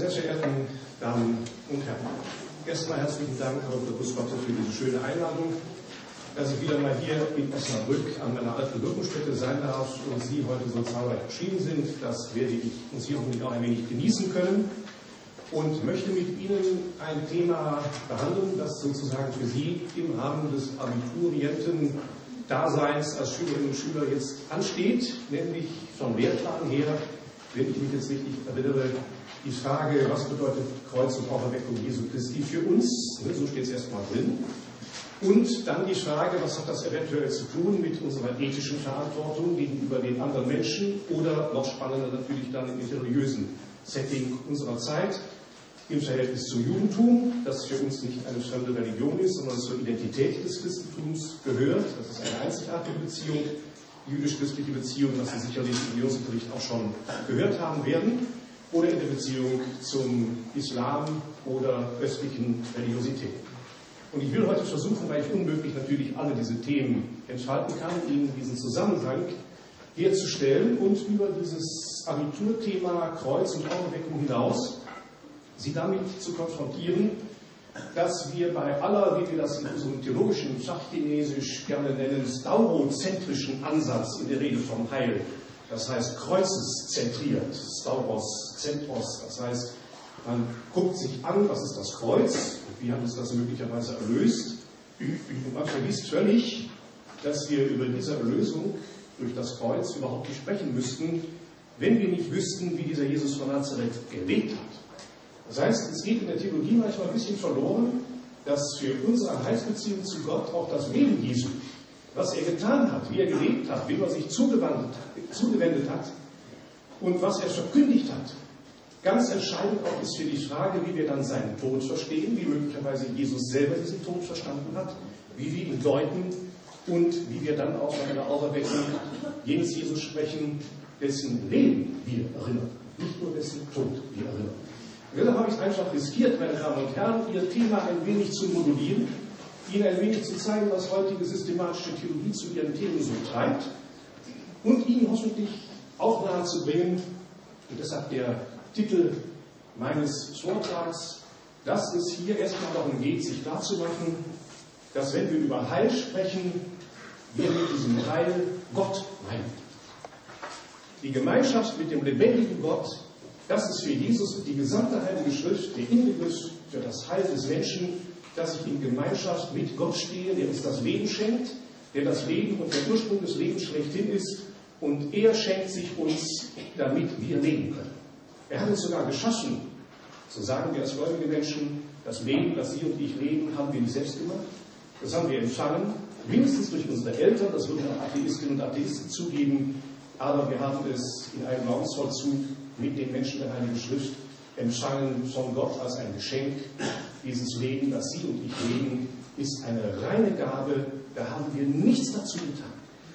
sehr verehrten Damen und Herren, erstmal herzlichen Dank, Herr Dr. Buswatte, für diese schöne Einladung, dass ich wieder mal hier in Osnabrück an meiner alten Wirkungsstätte sein darf und Sie heute so zahlreich erschienen sind. Das werde ich uns hier hoffentlich auch ein wenig genießen können und möchte mit Ihnen ein Thema behandeln, das sozusagen für Sie im Rahmen des Abiturienten-Daseins als Schülerinnen und Schüler jetzt ansteht, nämlich vom Lehrplan her, wenn ich mich jetzt richtig erinnere, die Frage, was bedeutet Kreuz und Auferweckung Jesu Christi für uns, so steht es erstmal drin, und dann die Frage, was hat das eventuell zu tun mit unserer ethischen Verantwortung gegenüber den anderen Menschen oder noch spannender natürlich dann im religiösen Setting unserer Zeit, im Verhältnis zum Judentum, das für uns nicht eine fremde Religion ist, sondern zur Identität des Christentums gehört. Das ist eine einzigartige Beziehung, jüdisch-christliche Beziehung, was Sie sicherlich im Religionsunterricht auch schon gehört haben werden, oder in der Beziehung zum Islam oder östlichen Religiositäten. Und ich will heute versuchen, weil ich unmöglich natürlich alle diese Themen entfalten kann, Ihnen diesen Zusammenhang herzustellen und über dieses Abiturthema Kreuz und Auferweckung hinaus Sie damit zu konfrontieren, dass wir bei aller, wie wir das in unserem theologischen Fachchinesisch gerne nennen, staurozentrischen Ansatz in der Rede vom Heil, das heißt kreuzeszentriert, stauros, zentros, das heißt, man guckt sich an, was ist das Kreuz, wie hat uns das möglicherweise erlöst, und man vergisst völlig, dass wir über diese Erlösung durch das Kreuz überhaupt nicht sprechen müssten, wenn wir nicht wüssten, wie dieser Jesus von Nazareth gelebt hat. Das heißt, es geht in der Theologie manchmal ein bisschen verloren, dass für unsere Heilsbeziehung zu Gott auch das Leben Jesu, was er getan hat, wie er gelebt hat, wie er sich zugewendet hat und was er verkündigt hat, ganz entscheidend auch ist für die Frage, wie wir dann seinen Tod verstehen, wie möglicherweise Jesus selber diesen Tod verstanden hat, wie wir ihn deuten und wie wir dann auch bei einer Auferweckung jenes Jesus sprechen, dessen Leben wir erinnern, nicht nur dessen Tod wir erinnern. Deshalb habe ich es einfach riskiert, meine Damen und Herren, Ihr Thema ein wenig zu modulieren, Ihnen ein wenig zu zeigen, was heutige systematische Theologie zu Ihren Themen so treibt und Ihnen hoffentlich auch nahezubringen, und deshalb der Titel meines Vortrags, dass es hier erstmal darum geht, sich klarzumachen, dass wenn wir über Heil sprechen, wir mit diesem Heil Gott meinen. Die Gemeinschaft mit dem lebendigen Gott, das ist für Jesus und die gesamte Heilige Schrift der Inbegriff für das Heil des Menschen, dass ich in Gemeinschaft mit Gott stehe, der uns das Leben schenkt, der das Leben und der Ursprung des Lebens schlechthin ist, und er schenkt sich uns, damit wir leben können. Er hat uns sogar geschaffen, so sagen wir als gläubige Menschen, das Leben, das Sie und ich leben, haben wir nicht selbst gemacht. Das haben wir empfangen, mindestens durch unsere Eltern, das würden auch Atheistinnen und Atheisten zugeben, aber wir haben es in einem Glaubensvollzug mit den Menschen der Heiligen Schrift empfangen von Gott als ein Geschenk. Dieses Leben, das Sie und ich leben, ist eine reine Gabe, da haben wir nichts dazu getan.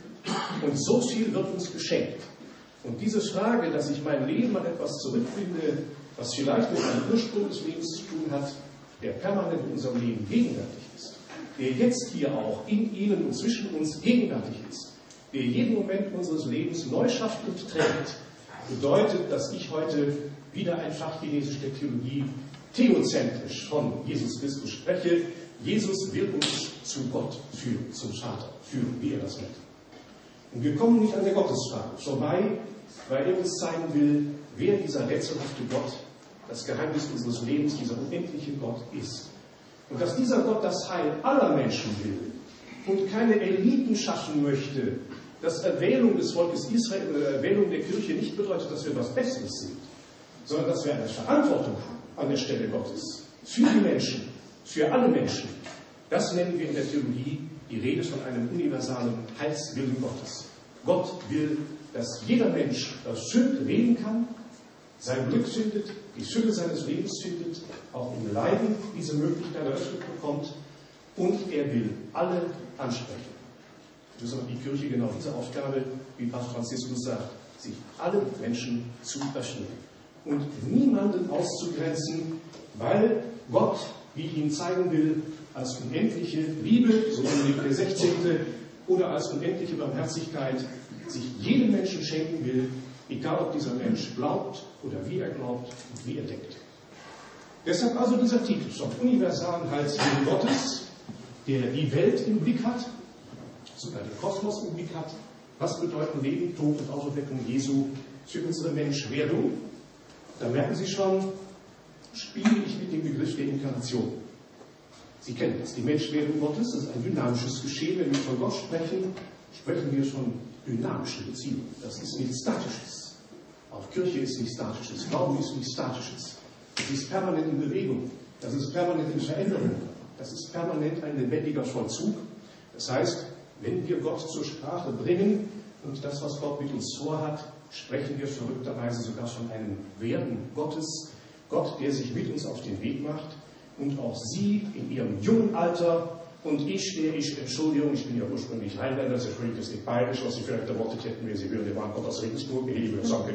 Und so viel wird uns geschenkt. Und diese Frage, dass ich mein Leben an etwas zurückfinde, was vielleicht mit einem Ursprung des Lebens zu tun hat, der permanent in unserem Leben gegenwärtig ist, der jetzt hier auch in Ihnen und zwischen uns gegenwärtig ist, der jeden Moment unseres Lebens neu schafft und trägt, bedeutet, dass ich heute wieder ein Fachchinesisch der Theologie theozentrisch von Jesus Christus spreche. Jesus will uns zu Gott führen, zum Vater führen, wie er das nennt. Und wir kommen nicht an der Gottesfrage vorbei, weil er uns zeigen will, wer dieser rätselhafte Gott, das Geheimnis unseres Lebens, dieser unendliche Gott ist. Und dass dieser Gott das Heil aller Menschen will und keine Eliten schaffen möchte, dass Erwählung des Volkes Israel oder Erwählung der Kirche nicht bedeutet, dass wir etwas Besseres sind, sondern dass wir eine Verantwortung haben an der Stelle Gottes für die Menschen, für alle Menschen. Das nennen wir in der Theologie die Rede von einem universalen Heilswillen Gottes. Gott will, dass jeder Mensch erfüllt leben kann, sein Glück findet, die Fülle seines Lebens findet, auch im Leiden diese Möglichkeit eröffnet bekommt, und er will alle ansprechen. Das ist aber die Kirche genau diese Aufgabe, wie Papst Franziskus sagt, sich alle Menschen zu öffnen und niemanden auszugrenzen, weil Gott, wie ich Ihnen zeigen will, als unendliche Liebe, so wie der 16. oder als unendliche Barmherzigkeit sich jedem Menschen schenken will, egal ob dieser Mensch glaubt oder wie er glaubt und wie er denkt. Deshalb also dieser Titel vom universalen Heilswillen Gottes, der die Welt im Blick hat, sogar den Kosmos im Blick hat. Was bedeuten Leben, Tod und Auferweckung Jesu für unsere Menschwerdung? Da merken Sie schon, spiele ich mit dem Begriff der Inkarnation. Sie kennen das, die Menschwerdung Gottes, das ist ein dynamisches Geschehen. Wenn wir von Gott sprechen, sprechen wir von dynamischen Beziehungen. Das ist nichts Statisches. Auch Kirche ist nichts Statisches, Glauben ist nichts Statisches. Das ist permanent in Bewegung, das ist permanent in Veränderung, das ist permanent ein lebendiger Vollzug. Das heißt, wenn wir Gott zur Sprache bringen und das, was Gott mit uns vorhat, sprechen wir verrückterweise sogar von einem Werden Gottes, Gott, der sich mit uns auf den Weg macht und auch Sie in Ihrem jungen Alter und Entschuldigung, ich bin ja ursprünglich Rheinländer, das spreche ich das nicht bayerisch, was Sie vielleicht erwartet hätten, wenn Sie hören, der Mann kommt aus Regensburg, ich würde sagen,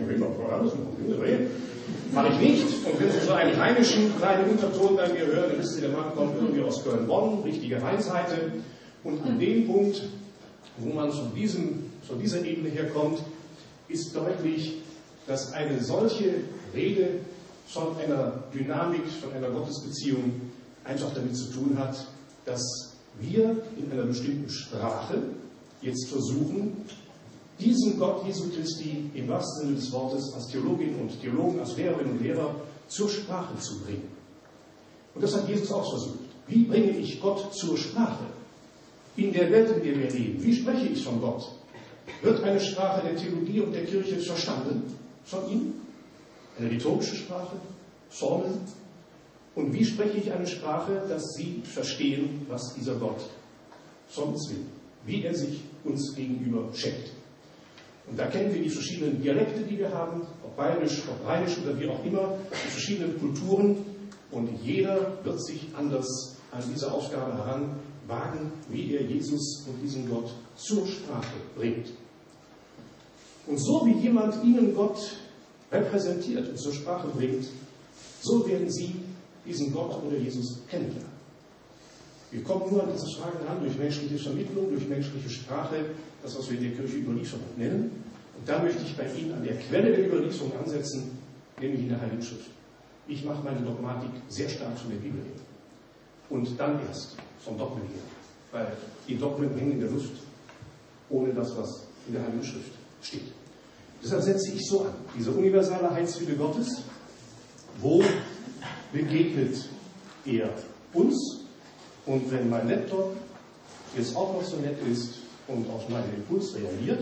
mache ich nicht. Und wenn Sie so einen rheinischen kleinen Unterton bei mir hören, dann wissen Sie, der Mann kommt irgendwie aus Köln-Bonn, richtige Rheinseite. Und an dem Punkt, wo man von dieser Ebene herkommt, ist deutlich, dass eine solche Rede von einer Dynamik, von einer Gottesbeziehung einfach damit zu tun hat, dass wir in einer bestimmten Sprache jetzt versuchen, diesen Gott Jesu Christi im wahrsten Sinne des Wortes als Theologinnen und Theologen, als Lehrerinnen und Lehrer zur Sprache zu bringen. Und das hat Jesus auch versucht. Wie bringe ich Gott zur Sprache? In der Welt, in der wir leben. Wie spreche ich von Gott? Wird eine Sprache der Theologie und der Kirche verstanden von ihm? Eine rhetorische Sprache? Formeln? Und wie spreche ich eine Sprache, dass Sie verstehen, was dieser Gott von uns will? Wie er sich uns gegenüber schenkt. Und da kennen wir die verschiedenen Dialekte, die wir haben, ob bayerisch, ob rheinisch oder wie auch immer, die verschiedenen Kulturen. Und jeder wird sich anders an diese Aufgabe heranwagen, wie er Jesus und diesen Gott zur Sprache bringt. Und so wie jemand Ihnen Gott repräsentiert und zur Sprache bringt, so werden Sie diesen Gott oder Jesus kennenlernen. Wir kommen nur an diese Fragen ran durch menschliche Vermittlung, durch menschliche Sprache, das, was wir in der Kirche Überlieferung nennen. Und da möchte ich bei Ihnen an der Quelle der Überlieferung ansetzen, nämlich in der Heiligen Schrift. Ich mache meine Dogmatik sehr stark von der Bibel her. Und dann erst vom Dogmen her. Weil die Dogmen hängen in der Luft, ohne das, was in der Heiligen Schrift steht. Deshalb setze ich so an, dieser universale Heilswille Gottes, wo begegnet er uns? Und wenn mein Laptop jetzt auch noch so nett ist und auf meinen Impuls reagiert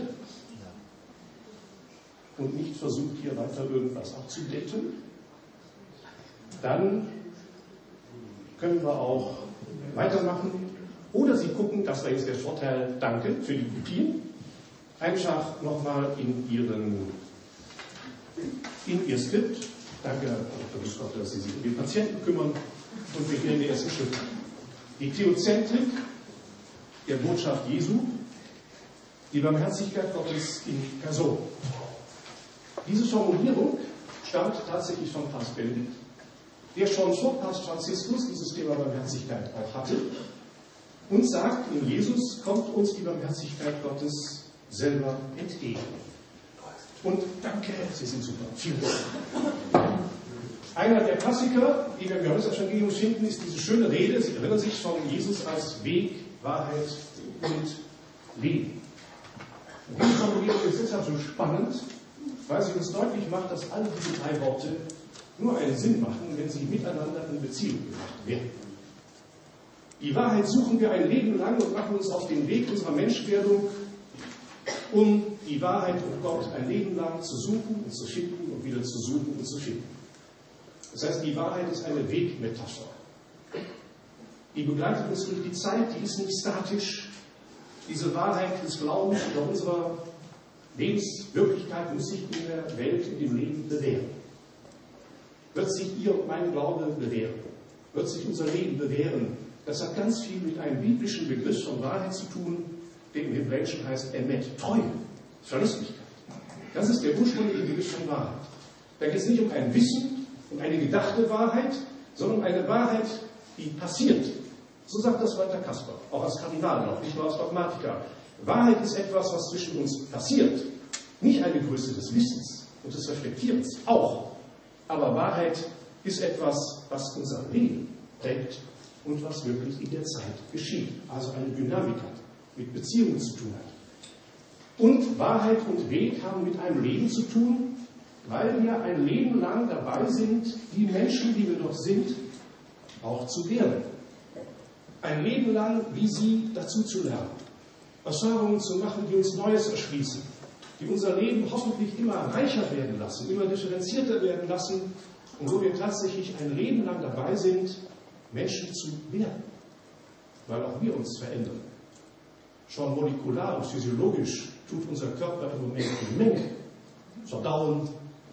und nicht versucht, hier weiter irgendwas abzudecken, dann können wir auch weitermachen. Oder Sie gucken, das war jetzt der Vorteil, danke für die Kopien, einfach nochmal in Ihr Skript. Danke, Herr Dr. Bischkoff, dass Sie sich um den Patienten kümmern. Und wir gehen in den ersten Schritt. Die Theozentrik der Botschaft Jesu, die Barmherzigkeit Gottes in Person. Diese Formulierung stammt tatsächlich von Papst Benedikt, der schon vor Papst Franziskus dieses Thema Barmherzigkeit auch hatte und sagt, in Jesus kommt uns die Barmherzigkeit Gottes selber entgegen. Und danke, Sie sind super. Vielen Dank. Einer der Klassiker, die wir im Johannesevangelium finden, ist diese schöne Rede. Sie erinnern sich von Jesus als Weg, Wahrheit und Leben. Und diese Formulierung ist deshalb so spannend, weil sie uns deutlich macht, dass alle diese drei Worte nur einen Sinn machen, wenn sie miteinander in Beziehung gebracht werden. Die Wahrheit suchen wir ein Leben lang und machen uns auf den Weg unserer Menschwerdung, um die Wahrheit und Gott ein Leben lang zu suchen und zu finden und wieder zu suchen und zu finden. Das heißt, die Wahrheit ist eine Wegmetapher. Die begleitet uns durch die Zeit, die ist nicht statisch. Diese Wahrheit des Glaubens über unserer Lebenswirklichkeit muss sich in der Welt, in dem Leben bewähren. Wird sich Ihr und mein Glaube bewähren? Wird sich unser Leben bewähren? Das hat ganz viel mit einem biblischen Begriff von Wahrheit zu tun, der im Hebräischen heißt Emet, Treue, Verlässlichkeit. Das ist der ursprüngliche Begriff von Wahrheit. Da geht es nicht um ein Wissen, um eine gedachte Wahrheit, sondern um eine Wahrheit, die passiert. So sagt das Walter Kasper, auch als Kardinal, auch nicht nur als Dogmatiker. Wahrheit ist etwas, was zwischen uns passiert. Nicht eine Größe des Wissens und des Reflektierens, auch. Aber Wahrheit ist etwas, was unser Leben prägt und was wirklich in der Zeit geschieht. Also eine Dynamik hat, mit Beziehungen zu tun hat. Und Wahrheit und Weg haben mit einem Leben zu tun, weil wir ein Leben lang dabei sind, die Menschen, die wir doch sind, auch zu werden. Ein Leben lang, wie sie dazu zu lernen. Erfahrungen zu machen, die uns Neues erschließen, die unser Leben hoffentlich immer reicher werden lassen, immer differenzierter werden lassen und wo wir tatsächlich ein Leben lang dabei sind, Menschen zu werden, weil auch wir uns verändern. Schon molekular und physiologisch tut unser Körper im Moment eine Menge. Verdauen,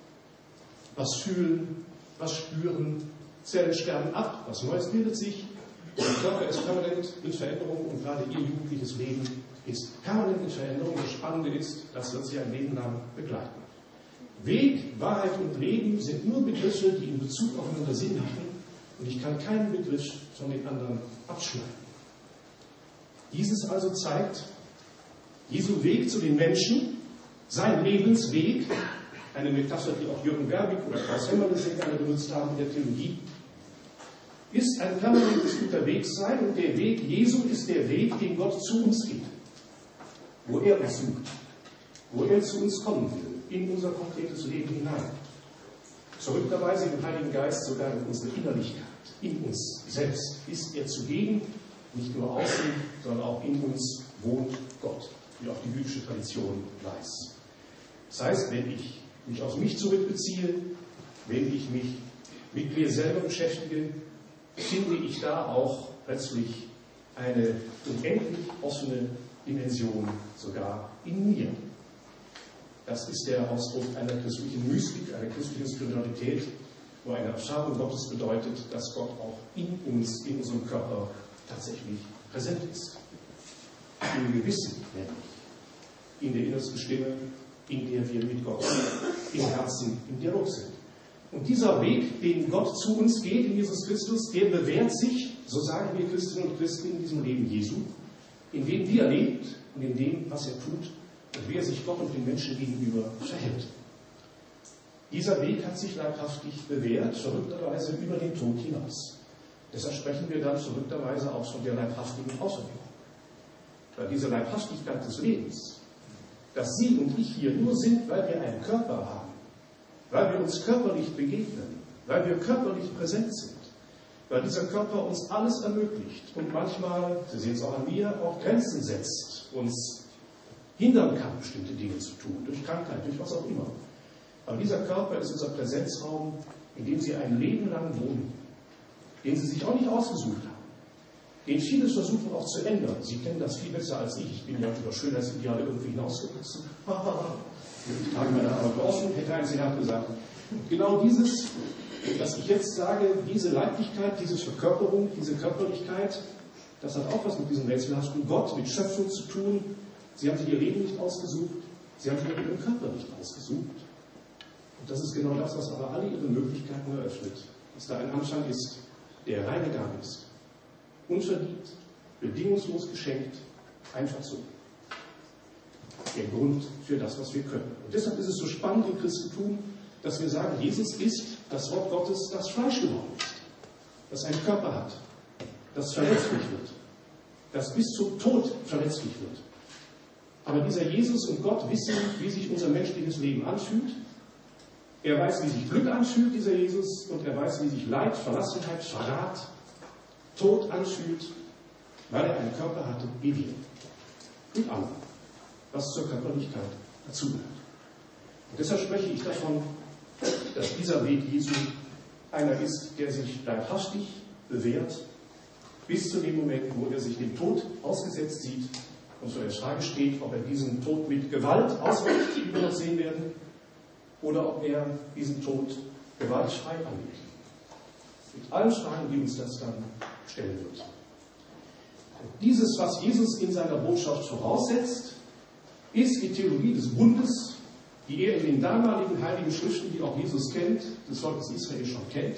was fühlen, was spüren, Zellen sterben ab, was Neues bildet sich. Der Körper ist permanent in Veränderung und gerade ihr jugendliches Leben ist permanent in Veränderung. Das Spannende ist, das wird sie ein Leben lang begleiten. Weg, Wahrheit und Leben sind nur Begriffe, die in Bezug aufeinander Sinn machen und ich kann keinen Begriff von den anderen abschneiden. Dieses also zeigt Jesu Weg zu den Menschen, sein Lebensweg, eine Metapher, die auch Jürgen Werbig oder Klaus Hemmerle sehr gerne benutzt haben in der Theologie, ist ein permanentes Unterwegssein und der Weg Jesu ist der Weg, den Gott zu uns geht, wo er uns sucht, wo er zu uns kommen will, in unser konkretes Leben hinein. Verrückterweise im Heiligen Geist sogar in unsere Innerlichkeit, in uns selbst ist er zugegen, nicht nur außen, sondern auch in uns wohnt Gott, wie auch die jüdische Tradition weiß. Das heißt, wenn ich mich auf mich zurückbeziehe, wenn ich mich mit mir selber beschäftige, finde ich da auch plötzlich eine unendlich offene Dimension sogar in mir. Das ist der Ausdruck einer christlichen Mystik, einer christlichen Spiritualität, wo eine Erfahrung Gottes bedeutet, dass Gott auch in uns, in unserem Körper tatsächlich präsent ist. Im Gewissen, nämlich in der innersten Stimme, in der wir mit Gott im Herzen im Dialog sind. Und dieser Weg, den Gott zu uns geht in Jesus Christus, der bewährt sich, so sagen wir Christinnen und Christen, in diesem Leben Jesu, in dem wie er lebt und in dem, was er tut und wie er sich Gott und den Menschen gegenüber verhält. Dieser Weg hat sich leibhaftig bewährt, verrückterweise über den Tod hinaus. Deshalb sprechen wir dann verrückterweise auch von der leibhaftigen Auferweckung. Weil diese Leibhaftigkeit des Lebens, dass Sie und ich hier nur sind, weil wir einen Körper haben, weil wir uns körperlich begegnen, weil wir körperlich präsent sind, weil dieser Körper uns alles ermöglicht und manchmal, Sie sehen es auch an mir, auch Grenzen setzt, uns hindern kann, bestimmte Dinge zu tun, durch Krankheit, durch was auch immer. Aber dieser Körper ist unser Präsenzraum, in dem Sie ein Leben lang wohnen, den Sie sich auch nicht ausgesucht haben, den vieles versuchen auch zu ändern. Sie kennen das viel besser als ich. Ich bin ja über Schönheitsideale irgendwie hinausgewachsen. Ich trage meine Arme offen, hätte ein Senat gesagt. Genau dieses, dass ich jetzt sage, diese Leiblichkeit, diese Verkörperung, diese Körperlichkeit, das hat auch was mit diesem rätselhaften Gott, mit Schöpfung zu tun. Sie haben sich ihr Leben nicht ausgesucht, sie haben sich ihren Körper nicht ausgesucht. Und das ist genau das, was aber alle ihre Möglichkeiten eröffnet. Dass da ein Anfang ist, der reingegangen ist. Unverdient, bedingungslos geschenkt, einfach so. Der Grund für das, was wir können. Und deshalb ist es so spannend im Christentum, dass wir sagen, Jesus ist das Wort Gottes, das Fleisch geworden ist, das einen Körper hat, das verletzlich wird, das bis zum Tod verletzlich wird. Aber dieser Jesus und Gott wissen, wie sich unser menschliches Leben anfühlt. Er weiß, wie sich Glück anfühlt, dieser Jesus, und er weiß, wie sich Leid, Verlassenheit, Verrat, Tod anfühlt, weil er einen Körper hatte wie wir. Und allem, was zur Körperlichkeit dazugehört. Und deshalb spreche ich davon, dass dieser Weg Jesu einer ist, der sich leibhaftig bewährt, bis zu dem Moment, wo er sich dem Tod ausgesetzt sieht und vor der Frage steht, ob er diesen Tod mit Gewalt ausweicht, wie wir noch sehen werden, oder ob er diesen Tod gewaltfrei angeht. Mit allen Fragen, die uns das dann stellen wird. Und dieses, was Jesus in seiner Botschaft voraussetzt, ist die Theologie des Bundes, die er in den damaligen heiligen Schriften, die auch Jesus kennt, des Volkes Israel schon kennt,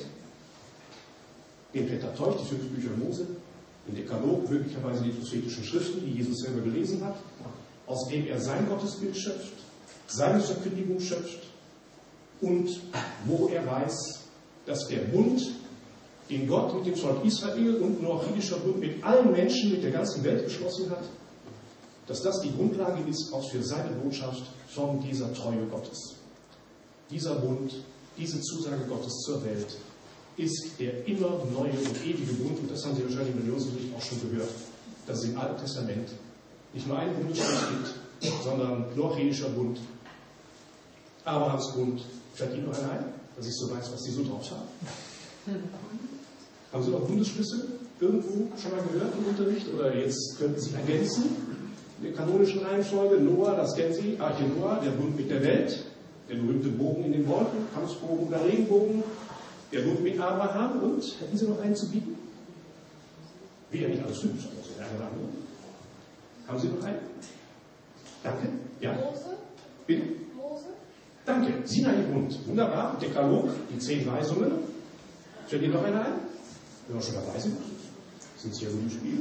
den Pentateuch, die 5 Bücher Mose, den Dekalog, möglicherweise die prophetischen Schriften, die Jesus selber gelesen hat, aus dem er sein Gottesbild schöpft, seine Verkündigung schöpft und wo er weiß, dass der Bund, den Gott mit dem Volk Israel und ein noachitischer Bund mit allen Menschen, mit der ganzen Welt geschlossen hat, dass das die Grundlage ist auch für seine Botschaft von dieser Treue Gottes. Dieser Bund, diese Zusage Gottes zur Welt ist der immer neue und ewige Bund, und das haben Sie wahrscheinlich mit Josef auch schon gehört, dass es im Alten Testament nicht nur einen Bundesschluss gibt, sondern noachitischer Bund, Abrahams Bund. Fällt Ihnen noch einer ein, dass ich so weiß, was Sie so drauf haben? Haben Sie noch Bundesschlüsse irgendwo schon mal gehört im Unterricht? Oder jetzt könnten Sie ergänzen? In der kanonischen Reihenfolge, Noah, das kennen Sie, Arche Noah, der Bund mit der Welt, der berühmte Bogen in den Wolken, Kampfbogen oder Regenbogen, der Bund mit Abraham und, hätten Sie noch einen zu bieten? Wieder nicht alles stimmt, also haben Sie noch einen? Danke. Ja? Mose. Bitte? Mose. Danke. Sinai-Bund. Wunderbar. Dekalog, die 10 Weisungen. Fällt Ihnen noch einer ein? Wenn wir schon dabei sind, sind Sie ja gut im Spiel.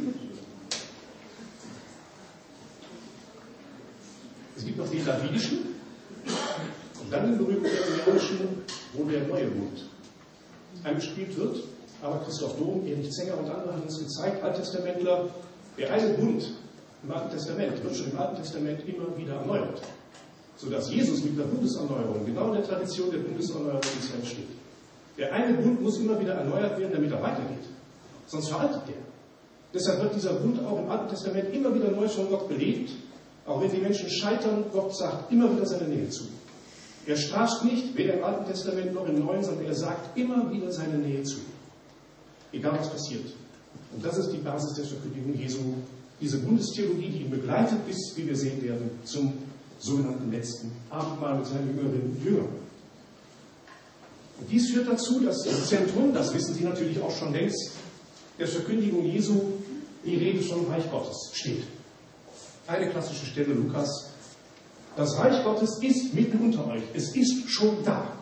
Es gibt noch den Davidischen und dann den berühmten Aaronischen, wo der neue Bund eingespielt wird. Aber Christoph Dom, Erich Zenger und andere haben uns gezeigt, Alttestamentler, der eine Bund im Alten Testament wird schon im Alten Testament immer wieder erneuert, sodass Jesus mit der Bundeserneuerung genau in der Tradition der Bundeserneuerung Israels steht. Der eine Bund muss immer wieder erneuert werden, damit er weitergeht. Sonst veraltet der. Deshalb wird dieser Bund auch im Alten Testament immer wieder neu von Gott belebt. Auch wenn die Menschen scheitern, Gott sagt immer wieder seine Nähe zu. Er straft nicht, weder im Alten Testament noch im Neuen, sondern er sagt immer wieder seine Nähe zu. Egal was passiert. Und das ist die Basis der Verkündigung Jesu. Diese Bundestheologie, die ihn begleitet bis, wie wir sehen werden, zum sogenannten letzten Abendmahl mit seinen Jüngern. Und dies führt dazu, dass im Zentrum, das wissen Sie natürlich auch schon längst, der Verkündigung Jesu die Rede vom Reich Gottes steht. Eine klassische Stelle, Lukas. Das Reich Gottes ist mitten unter euch. Es ist schon da.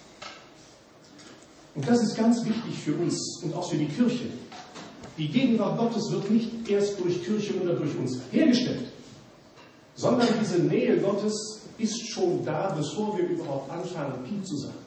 Und das ist ganz wichtig für uns und auch für die Kirche. Die Gegenwart Gottes wird nicht erst durch Kirche oder durch uns hergestellt, sondern diese Nähe Gottes ist schon da, bevor wir überhaupt anfangen, Pi zu sagen.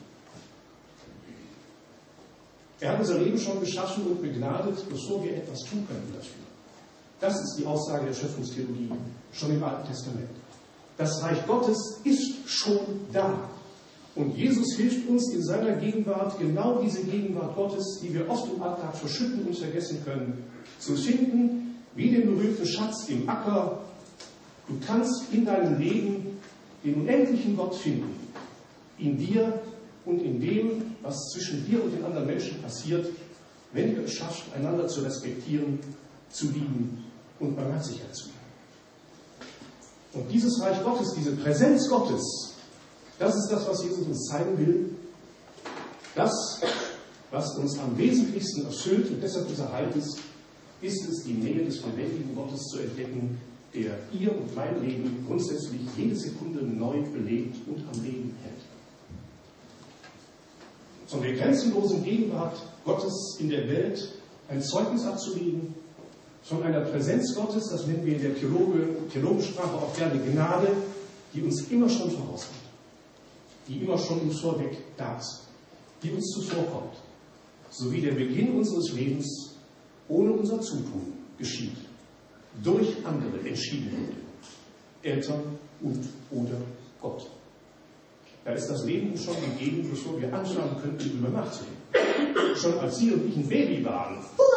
Er hat unser Leben schon geschaffen und begnadet, bevor wir etwas tun können dafür. Das ist die Aussage der Schöpfungstheologie, schon im Alten Testament. Das Reich Gottes ist schon da. Und Jesus hilft uns in seiner Gegenwart, genau diese Gegenwart Gottes, die wir oft im Alltag verschütten und vergessen können, zu finden, wie den berühmten Schatz im Acker. Du kannst in deinem Leben den unendlichen Gott finden, in dir und in dem, was zwischen dir und den anderen Menschen passiert, wenn ihr es schafft, einander zu respektieren, zu lieben und Barmherzigkeit zu üben. Und dieses Reich Gottes, diese Präsenz Gottes, das ist das, was Jesus uns zeigen will. Das, was uns am wesentlichsten erfüllt und deshalb unser Heil ist es, die Nähe des lebendigen Gottes zu entdecken, der ihr und mein Leben grundsätzlich jede Sekunde neu belebt und am Leben hält. Von der grenzenlosen Gegenwart Gottes in der Welt ein Zeugnis abzulegen, von einer Präsenz Gottes, das nennen wir in der Theologensprache auch gerne Gnade, die uns immer schon vorausgeht, die immer schon im Vorweg da ist, die uns zuvorkommt, sowie der Beginn unseres Lebens ohne unser Zutun geschieht, durch andere entschieden wurde, Eltern und oder Gott. Da ist das Leben schon gegeben, bevor wir anfangen könnten, darüber nachzudenken. Schon als Sie und ich ein Baby waren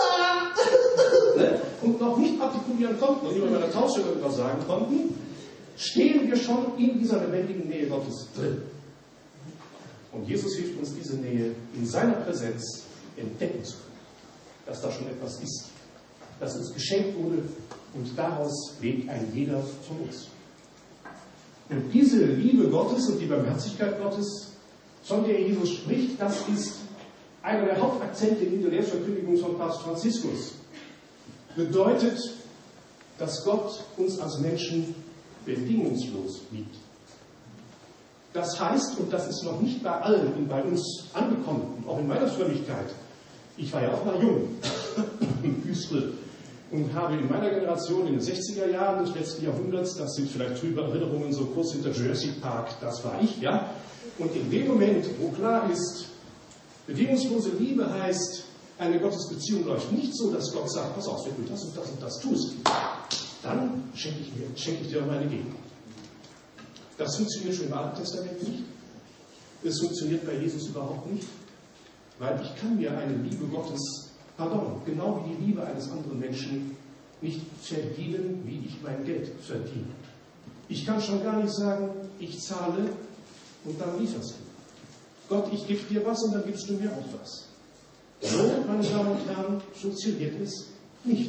und noch nicht artikulieren konnten und über meiner Taufe irgendwas sagen konnten, stehen wir schon in dieser lebendigen Nähe Gottes drin. Und Jesus hilft uns, diese Nähe in seiner Präsenz entdecken zu können. Dass da schon etwas ist, das uns geschenkt wurde und daraus lebt ein jeder von uns. Und diese Liebe Gottes und die Barmherzigkeit Gottes, von der Jesus spricht, das ist einer der Hauptakzente in der Lehrverkündigung von Papst Franziskus. Bedeutet, dass Gott uns als Menschen bedingungslos liebt. Das heißt, und das ist noch nicht bei allen und bei uns angekommen, auch in meiner Frömmigkeit, ich war ja auch mal jung, im Büstel, und habe in meiner Generation in den 60er Jahren des letzten Jahrhunderts, das sind vielleicht trübe Erinnerungen, so kurz hinter Jurassic Park, das war ich, ja. Und in dem Moment, wo klar ist, Bedingungslose Liebe heißt, eine Gottesbeziehung läuft nicht so, dass Gott sagt, pass auf, wenn du das und das und das tust, dann schenke ich dir meine Gegenwart. Das funktioniert schon im Alten Testament nicht. Es funktioniert bei Jesus überhaupt nicht, weil ich kann mir eine Liebe Gottes, genau wie die Liebe eines anderen Menschen, nicht verdienen, wie ich mein Geld verdiene. Ich kann schon gar nicht sagen, ich zahle und dann lieferst du. Gott, ich gebe dir was und dann gibst du mir auch was. So, meine Damen und Herren, funktioniert es nicht.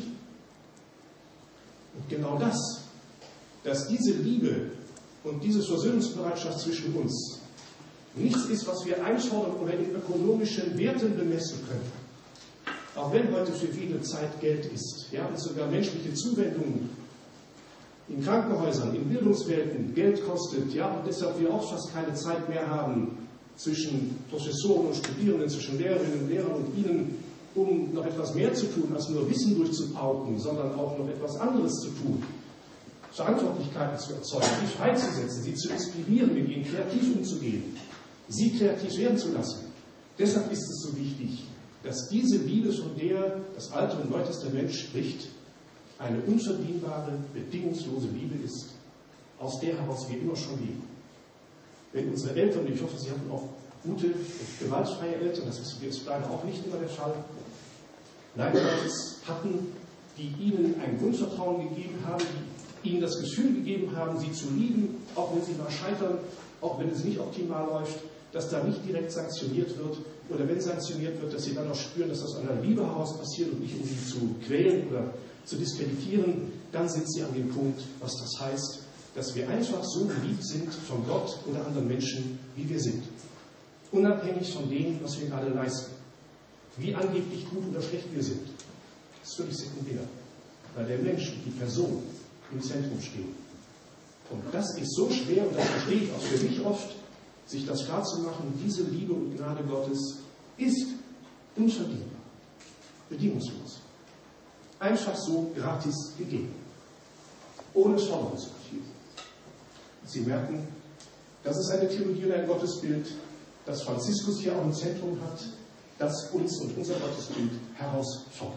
Und genau das, dass diese Liebe und diese Versöhnungsbereitschaft zwischen uns nichts ist, was wir einfordern oder in ökonomischen Werten bemessen können. Auch wenn heute für viele Zeit Geld ist, ja, und sogar menschliche Zuwendungen in Krankenhäusern, in Bildungswelten Geld kostet, ja, und deshalb wir auch fast keine Zeit mehr haben zwischen Professoren und Studierenden, zwischen Lehrerinnen und Lehrern und ihnen, um noch etwas mehr zu tun, als nur Wissen durchzupauken, sondern auch noch etwas anderes zu tun. Verantwortlichkeiten zu erzeugen, sie freizusetzen, sie zu inspirieren, mit ihnen kreativ umzugehen, sie kreativ werden zu lassen. Deshalb ist es so wichtig, dass diese Liebe, von der das Alte und Neue Testament spricht, eine unverdienbare, bedingungslose Liebe ist, aus der heraus wir immer schon leben. Wenn unsere Eltern, und ich hoffe, sie hatten auch gute, gewaltfreie Eltern, das ist jetzt leider auch nicht immer der Fall, leider Gottes hatten, die ihnen ein Grundvertrauen gegeben haben, die ihnen das Gefühl gegeben haben, sie zu lieben, auch wenn sie mal scheitern, auch wenn es nicht optimal läuft, dass da nicht direkt sanktioniert wird, oder wenn sanktioniert wird, dass sie dann auch spüren, dass das an einer Liebe heraus passiert und nicht um sie zu quälen oder zu diskreditieren, dann sind sie an dem Punkt, was das heißt, dass wir einfach so geliebt sind von Gott oder anderen Menschen, wie wir sind. Unabhängig von dem, was wir gerade leisten. Wie angeblich gut oder schlecht wir sind. Das ist völlig sekundär. Weil der Mensch, die Person im Zentrum stehen. Und das ist so schwer, und das verstehe ich auch für mich oft, sich das klarzumachen, diese Liebe und Gnade Gottes ist unverdienbar, bedingungslos. Einfach so gratis gegeben. Ohne Forderungspapier. Sie merken, das ist eine Theologie und ein Gottesbild, das Franziskus hier auch im Zentrum hat, das uns und unser Gottesbild herausfordert.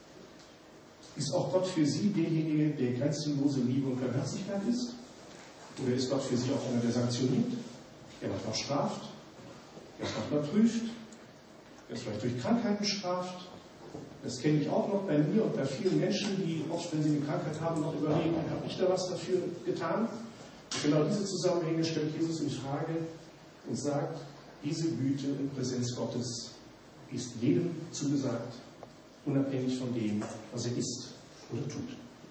Ist auch Gott für Sie derjenige, der grenzenlose Liebe und Barmherzigkeit ist? Oder ist Gott für Sie auch einer, der sanktioniert, der manchmal straft, der es manchmal prüft, der es vielleicht durch Krankheiten straft? Das kenne ich auch noch bei mir und bei vielen Menschen, die oft, wenn sie eine Krankheit haben, noch überlegen, habe ich da was dafür getan? Und genau diese Zusammenhänge stellt Jesus in Frage und sagt, diese Güte und Präsenz Gottes ist jedem zugesagt, unabhängig von dem, was er ist oder tut.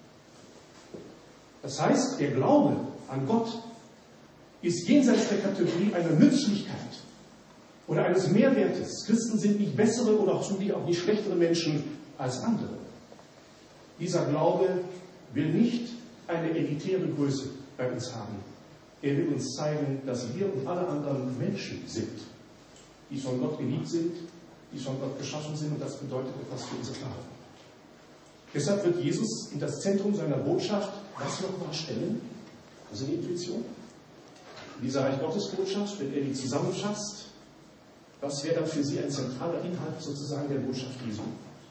Das heißt, der Glaube an Gott ist jenseits der Kategorie einer Nützlichkeit oder eines Mehrwertes. Christen sind nicht bessere oder zugleich auch nicht schlechtere Menschen als andere. Dieser Glaube will nicht eine elitäre Größe bei uns haben. Er will uns zeigen, dass wir und alle anderen Menschen sind, die von Gott geliebt sind, die von Gott geschaffen sind, und das bedeutet etwas für unser Glaube. Deshalb wird Jesus in das Zentrum seiner Botschaft was nochmal stellen? Also die Intuition. In dieser Reich Gottes Botschaft, wenn er die zusammenfasst, was wäre dann für Sie ein zentraler Inhalt sozusagen der Botschaft Jesu?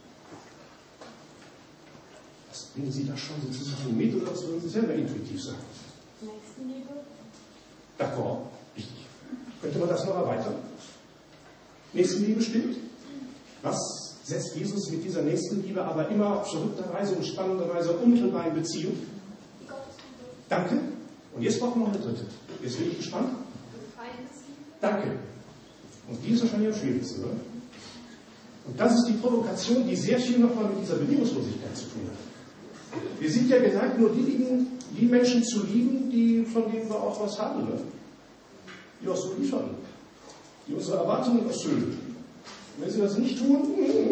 Was bringen Sie da schon sozusagen mit, oder was würden Sie selber intuitiv sagen? Nächstenliebe. D'accord, richtig. Könnte man das noch erweitern? Nächstenliebe stimmt. Was setzt Jesus mit dieser Nächstenliebe aber immer auf verrückterweise und spannenderweise unmittelbar in Beziehung? Die Gottesliebe. Danke. Und jetzt brauchen wir noch eine dritte. Jetzt bin ich gespannt. Feindesliebe. Danke. Und die ist wahrscheinlich am schwierigsten, oder? Und das ist die Provokation, die sehr viel nochmal mit dieser Bedingungslosigkeit zu tun hat. Wir sind ja geneigt, nur die Menschen zu lieben, von denen wir auch was haben, ne? Die auch so liefern, die unsere Erwartungen erfüllen. Und wenn sie das nicht tun,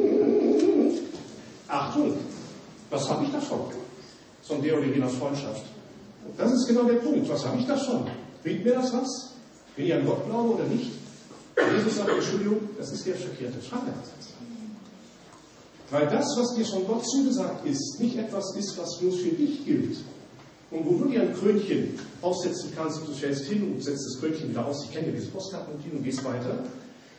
Achtung, was habe ich davon? Von der oder jener Freundschaft. Und das ist genau der Punkt. Was habe ich davon? Bringt mir das was? Wenn ich an Gott glaube oder nicht? Jesus sagt, Entschuldigung, das ist der verkehrte Frageransatz. Weil das, was dir von Gott zugesagt ist, nicht etwas ist, was nur für dich gilt. Und wo du dir ein Krönchen aufsetzen kannst und du fällst hin und setzt das Krönchen wieder aus. Ich kenne ja diese Postkartenroutine und gehst weiter.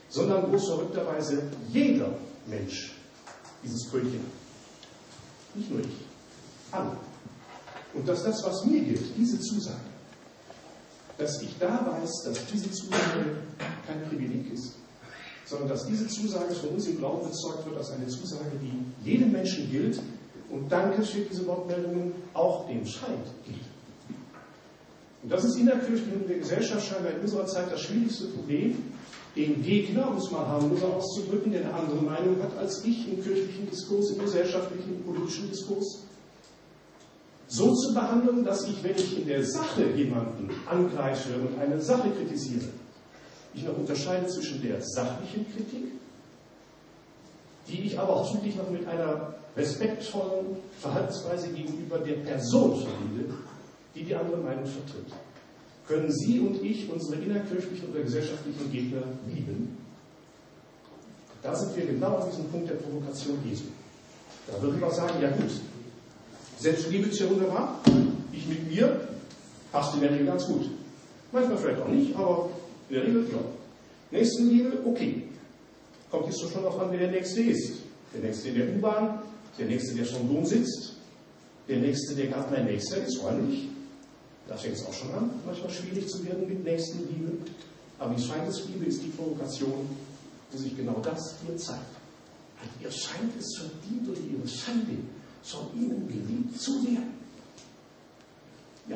sondern wo verrückterweise jeder Mensch dieses Krönchen hat. Nicht nur ich, alle. Und dass das, was mir gilt, diese Zusage, dass ich da weiß, dass diese Zusage kein Privileg ist, sondern dass diese Zusage von uns im Glauben bezeugt wird als eine Zusage, die jedem Menschen gilt. Und danke für diese Wortmeldungen, auch dem Feind gilt. Und das ist innerkirchlich und in der Gesellschaft scheinbar in unserer Zeit das schwierigste Problem, den Gegner, um es mal harmloser auszudrücken, der eine andere Meinung hat als ich im kirchlichen Diskurs, im gesellschaftlichen, im politischen Diskurs, so zu behandeln, dass ich, wenn ich in der Sache jemanden angreife und eine Sache kritisiere, ich noch unterscheide zwischen der sachlichen Kritik, die ich aber hoffentlich noch mit einer respektvollen Verhaltensweise gegenüber der Person verbinde, die die andere Meinung vertritt. Können Sie und ich unsere innerkirchlichen oder gesellschaftlichen Gegner lieben? Da sind wir genau an diesem Punkt der Provokation Jesu. Da würde man sagen, ja gut, Selbstliebe ist ja wunderbar, ich mit mir, passt in der Regel ganz gut. Manchmal vielleicht auch nicht, aber in der Regel ja. Nächstenliebe, okay. Kommt jetzt doch schon darauf an, wer der Nächste ist. Der Nächste in der U-Bahn, der Nächste, der schon Dom sitzt, der Nächste, der gerade mein Nächster ist, räumlich. Da fängt es auch schon an, manchmal schwierig zu werden mit Nächstenliebe. Aber die Feindesliebe ist die Provokation, wo sich genau das hier zeigt. Hat ihr Feind es verdient oder ihre Feindin von ihnen geliebt zu werden? Ja.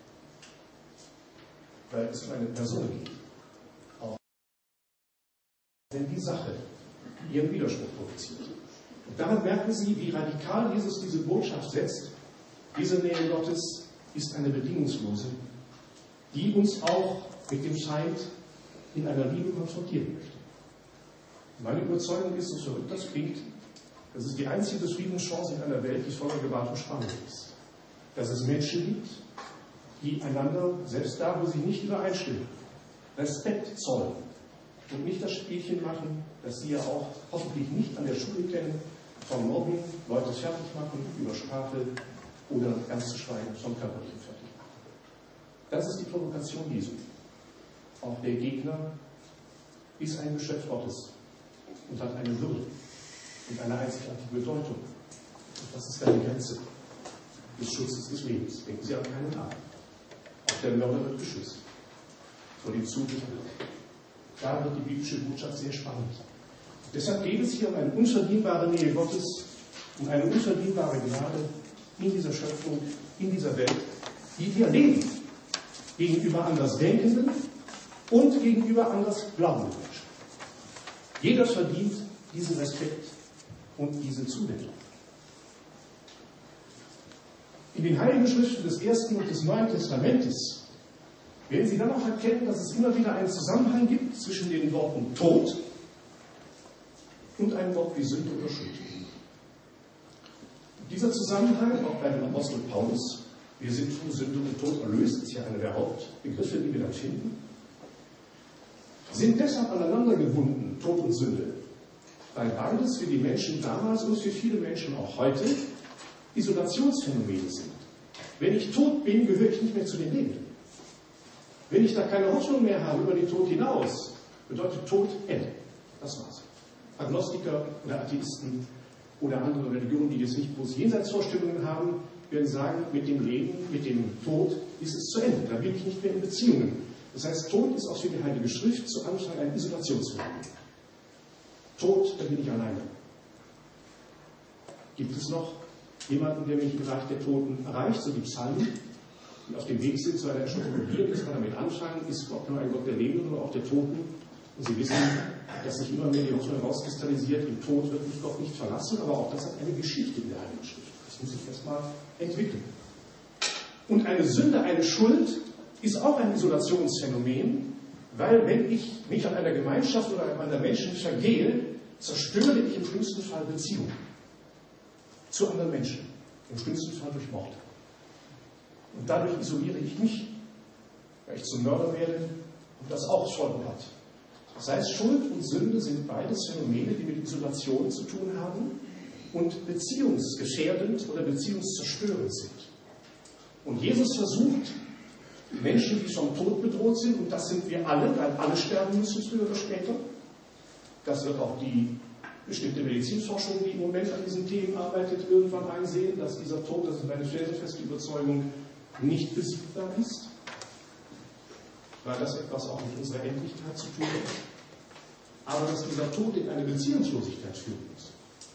Weil es um eine Person geht. Auch wenn die Sache ihren Widerspruch provoziert. Und daran merken Sie, wie radikal Jesus diese Botschaft setzt. Diese Nähe Gottes ist eine bedingungslose, die uns auch mit dem Feind in einer Liebe konfrontieren möchte. Meine Überzeugung ist, so verrückt das klingt, dass es die einzige Friedenschance in einer Welt, die voller Gewalt und Spannung ist. Dass es Menschen gibt, die einander, selbst da, wo sie nicht übereinstimmen, Respekt zollen und nicht das Spielchen machen, das sie ja auch hoffentlich nicht an der Schule kennen, vom Mobbing, Leute fertig machen, über Sprache oder ganz zu schweigen vom körperlichen fertig machen. Das ist die Provokation Jesu. Auch der Gegner ist ein Geschöpf Gottes und hat eine Würde und eine einzigartige Bedeutung. Und das ist eine Grenze des Schutzes des Lebens. Denken Sie an keinen Arm. Auch der Mörder wird geschützt vor dem Zugriff. Da wird die biblische Botschaft sehr spannend. Deshalb geht es hier um eine unverdienbare Nähe Gottes, um eine unverdienbare Gnade in dieser Schöpfung, in dieser Welt, die wir leben, gegenüber Andersdenkenden und gegenüber Andersglaubenden Menschen. Jeder verdient diesen Respekt und diese Zuwendung. In den Heiligen Schriften des Ersten und des Neuen Testamentes werden Sie dann auch erkennen, dass es immer wieder einen Zusammenhang gibt zwischen den Worten Tod und einem Wort wie Sünde oder Schuld. Dieser Zusammenhang, auch bei dem Apostel Paulus, wir sind von Sünde und Tod erlöst, ist ja einer der Hauptbegriffe, die wir da finden, sind deshalb aneinander gebunden, Tod und Sünde, weil beides für die Menschen damals und für viele Menschen auch heute Isolationsphänomene sind. Wenn ich tot bin, gehöre ich nicht mehr zu den Lebenden. Wenn ich da keine Hoffnung mehr habe über den Tod hinaus, bedeutet Tod Ende. Das war's. Agnostiker oder Atheisten oder andere Religionen, die jetzt nicht bloß Jenseitsvorstellungen haben, werden sagen, mit dem Leben, mit dem Tod ist es zu Ende. Da bin ich nicht mehr in Beziehungen. Das heißt, Tod ist auch für die Heilige Schrift zu Anfang ein Isolationsphänomen. Tod, da bin ich alleine. Gibt es noch jemanden, der mich im Bereich der Toten erreicht, so die Psalmen, die auf dem Weg sind zu einer Eschatologie, jetzt mal damit anfangen, ist Gott nur ein Gott der Lebenden oder auch der Toten? Und Sie wissen, dass sich immer mehr die Hoffnung herauskristallisiert, im Tod wird mich Gott nicht verlassen, aber auch das hat eine Geschichte in der Heiligen Schrift. Das muss sich erstmal entwickeln. Und eine Sünde, eine Schuld ist auch ein Isolationsphänomen, weil wenn ich mich an einer Gemeinschaft oder an einer Menschen vergehe, zerstöre ich im schlimmsten Fall Beziehungen zu anderen Menschen. Im schlimmsten Fall durch Mord. Und dadurch isoliere ich mich, weil ich zum Mörder werde und das auch Folgen hat. Das heißt, Schuld und Sünde sind beides Phänomene, die mit Isolation zu tun haben und beziehungsgefährdend oder beziehungszerstörend sind. Und Jesus versucht, Menschen, die vom Tod bedroht sind, und das sind wir alle, weil alle sterben müssen, früher oder später, Das wird auch die bestimmte Medizinforschung, die im Moment an diesen Themen arbeitet, irgendwann einsehen, dass dieser Tod, das ist meine felsenfeste Überzeugung, nicht besiegbar ist, weil das etwas auch mit unserer Endlichkeit zu tun hat, aber dass dieser Tod in eine Beziehungslosigkeit führen muss.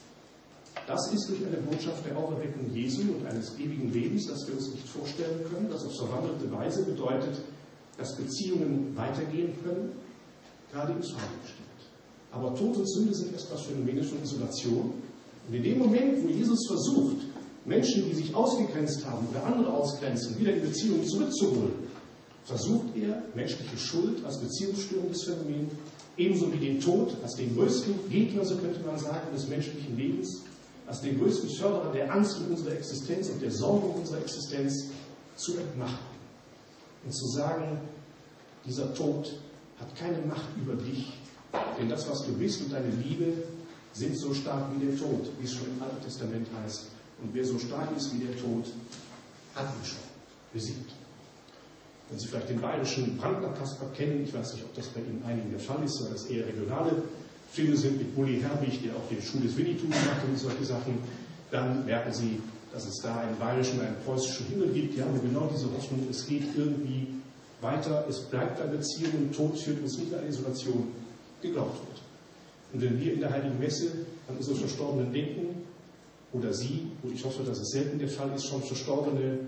Das ist durch eine Botschaft der Auferweckung Jesu und eines ewigen Lebens, das wir uns nicht vorstellen können, das auf verwandelte Weise bedeutet, dass Beziehungen weitergehen können, gerade im Frage gestellt. Aber Tod und Sünde sind erstmal Phänomene von Isolation. Und in dem Moment, wo Jesus versucht, Menschen, die sich ausgegrenzt haben oder andere ausgrenzen, wieder in Beziehungen zurückzuholen, versucht er, menschliche Schuld als beziehungsstörundes Phänomen, ebenso wie den Tod als den größten Gegner, so könnte man sagen, des menschlichen Lebens, als den größten Förderer der Angst um unsere Existenz und der Sorge um unsere Existenz zu entmachten. Und zu sagen, dieser Tod hat keine Macht über dich, denn das, was du bist und deine Liebe, sind so stark wie der Tod, wie es schon im Alten Testament heißt. Und wer so stark ist wie der Tod, hat ihn schon besiegt. Wenn Sie vielleicht den bayerischen Brandner-Kasper kennen, ich weiß nicht, ob das bei Ihnen einigen der Fall ist, weil das eher regionale Filme sind mit Bully Herbig, der auch den Schuh des Winnetou gemacht hat und solche Sachen, dann merken Sie, dass es da einen bayerischen, einen preußischen Himmel gibt. Die haben genau diese Hoffnung, es geht irgendwie weiter, es bleibt eine Beziehung, Tod führt uns nicht an Isolation, geglaubt wird. Und wenn wir in der Heiligen Messe an unsere Verstorbenen denken, oder Sie, und ich hoffe, dass es selten der Fall ist, schon Verstorbene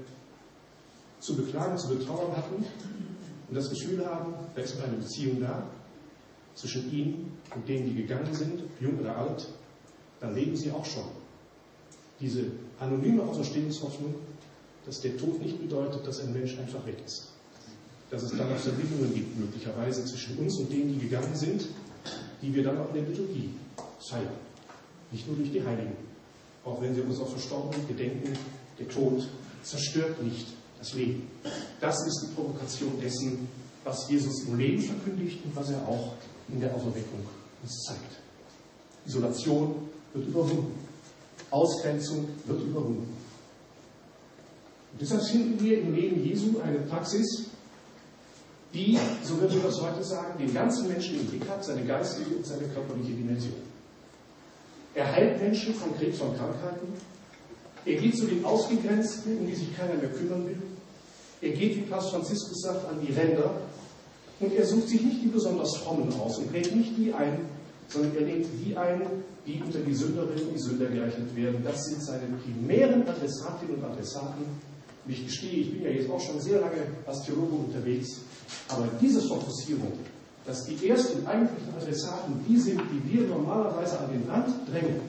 zu beklagen, zu betrauern hatten und das Gefühl haben, da ist noch eine Beziehung da zwischen Ihnen und denen, die gegangen sind, jung oder alt, dann leben Sie auch schon diese anonyme Auferstehungshoffnung, dass der Tod nicht bedeutet, dass ein Mensch einfach weg ist. Dass es dann auch Verbindungen gibt, möglicherweise zwischen uns und denen, die gegangen sind, die wir dann auch in der Liturgie feiern. Nicht nur durch die Heiligen. Auch wenn wir uns auf Verstorbenen gedenken, der Tod zerstört nicht das Leben. Das ist die Provokation dessen, was Jesus im Leben verkündigt und was er auch in der Auferweckung uns zeigt. Isolation wird überwunden. Ausgrenzung wird überwunden. Und deshalb finden wir im Leben Jesu eine Praxis, die, so würden wir das heute sagen, den ganzen Menschen im Blick hat, seine geistige und seine körperliche Dimension. Er heilt Menschen konkret von Krankheiten. Er geht zu den Ausgegrenzten, um die sich keiner mehr kümmern will. Er geht, wie Papst Franziskus sagt, an die Ränder. Und er sucht sich nicht die besonders Frommen aus und lädt nicht die ein, sondern er lädt die ein, die unter die Sünderinnen und die Sünder gerechnet werden. Das sind seine primären Adressatinnen und Adressaten. Und ich gestehe, ich bin ja jetzt auch schon sehr lange als Theologe unterwegs, aber diese Fokussierung, dass die ersten eigentlichen Adressaten die sind, die wir normalerweise an den Rand drängen,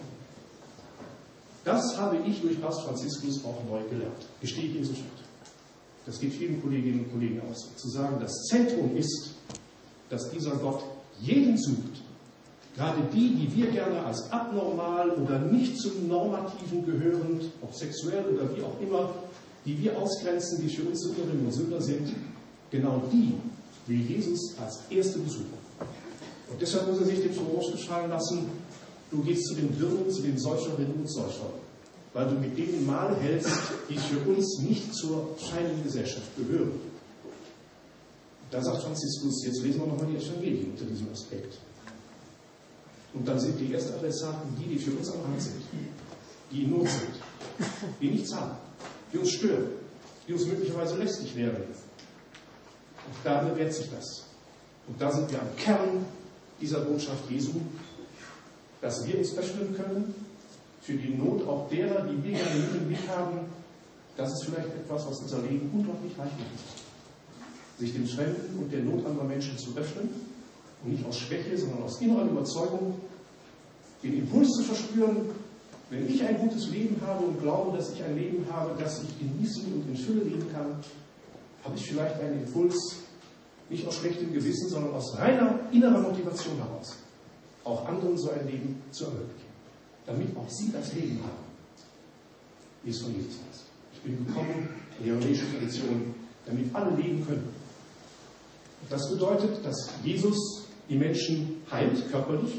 das habe ich durch Papst Franziskus auch neu gelernt. Gestehe ich Ihnen sofort. Das geht vielen Kolleginnen und Kollegen aus. Zu sagen, das Zentrum ist, dass dieser Gott jeden sucht. Gerade die, die wir gerne als abnormal oder nicht zum Normativen gehörend, ob sexuell oder wie auch immer, die wir ausgrenzen, die für uns Sünderinnen und Sünder sind, genau die will Jesus als erste besuchen. Und deshalb muss er sich den Vorwurf gefallen lassen, du gehst zu den Dirnen, zu den Säuferinnen und Säufern, weil du mit denen Mahl hältst, die für uns nicht zur feinen Gesellschaft gehören. Da sagt Franziskus, jetzt lesen wir nochmal die Evangelien unter diesem Aspekt. Und dann sind die ersten Adressaten die für uns am Rand sind, die in Not sind, die nichts haben, die uns stören, die uns möglicherweise lästig werden. Und da bewährt sich das. Und da sind wir am Kern dieser Botschaft Jesu, dass wir uns öffnen können für die Not auch derer, die wir gerne im Blick haben. Das ist vielleicht etwas, was unser Leben unglaublich reich macht. Sich dem Fremden und der Not anderer Menschen zu öffnen und nicht aus Schwäche, sondern aus innerer Überzeugung den Impuls zu verspüren, wenn ich ein gutes Leben habe und glaube, dass ich ein Leben habe, das ich genießen und in Fülle leben kann, habe ich vielleicht einen Impuls, nicht aus schlechtem Gewissen, sondern aus reiner innerer Motivation heraus, auch anderen so ein Leben zu ermöglichen, damit auch sie das Leben haben, wie es von Jesus heißt. Ich bin gekommen in die evangelische Tradition, damit alle leben können. Und das bedeutet, dass Jesus die Menschen heilt, körperlich,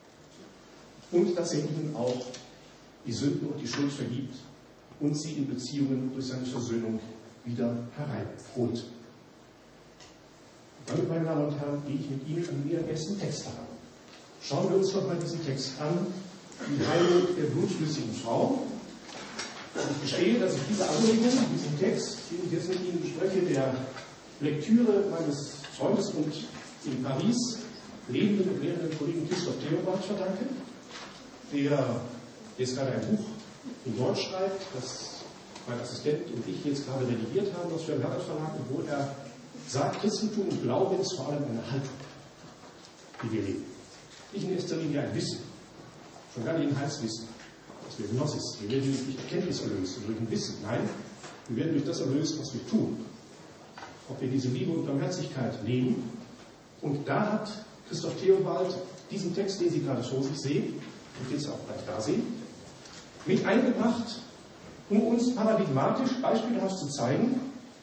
und dass er ihnen auch die Sünden und die Schuld vergibt und sie in Beziehungen durch seine Versöhnung wieder hereinholt. Damit, meine Damen und Herren, gehe ich mit Ihnen an Ihren ersten Text heran. Schauen wir uns doch mal diesen Text an, die Heilung der blutflüssigen Frau. Ich gestehe, dass ich diese Anregung, diesen Text, den ich jetzt mit Ihnen bespreche, der Lektüre meines Freundes und in Paris lebenden und lehrenden Kollegen Christoph Theobald verdanke, der jetzt gerade ein Buch in Deutsch schreibt, das mein Assistent und ich jetzt gerade redigiert haben, das für den Herder Verlag, wo er sagt, Christentum und Glaube ist vor allem eine Haltung, die wir leben. Nicht in erster Linie ein Wissen, schon gar nicht ein Heilswissen, das wir Gnosis, wir werden nicht durch Erkenntnis erlöst, durch ein Wissen, nein, wir werden durch das erlöst, was wir tun. Ob wir diese Liebe und Barmherzigkeit leben. Und da hat Christoph Theobald diesen Text, den Sie gerade vor sich sehen, und jetzt auch gleich da sehen, mit eingebracht, um uns paradigmatisch, beispielhaft zu zeigen,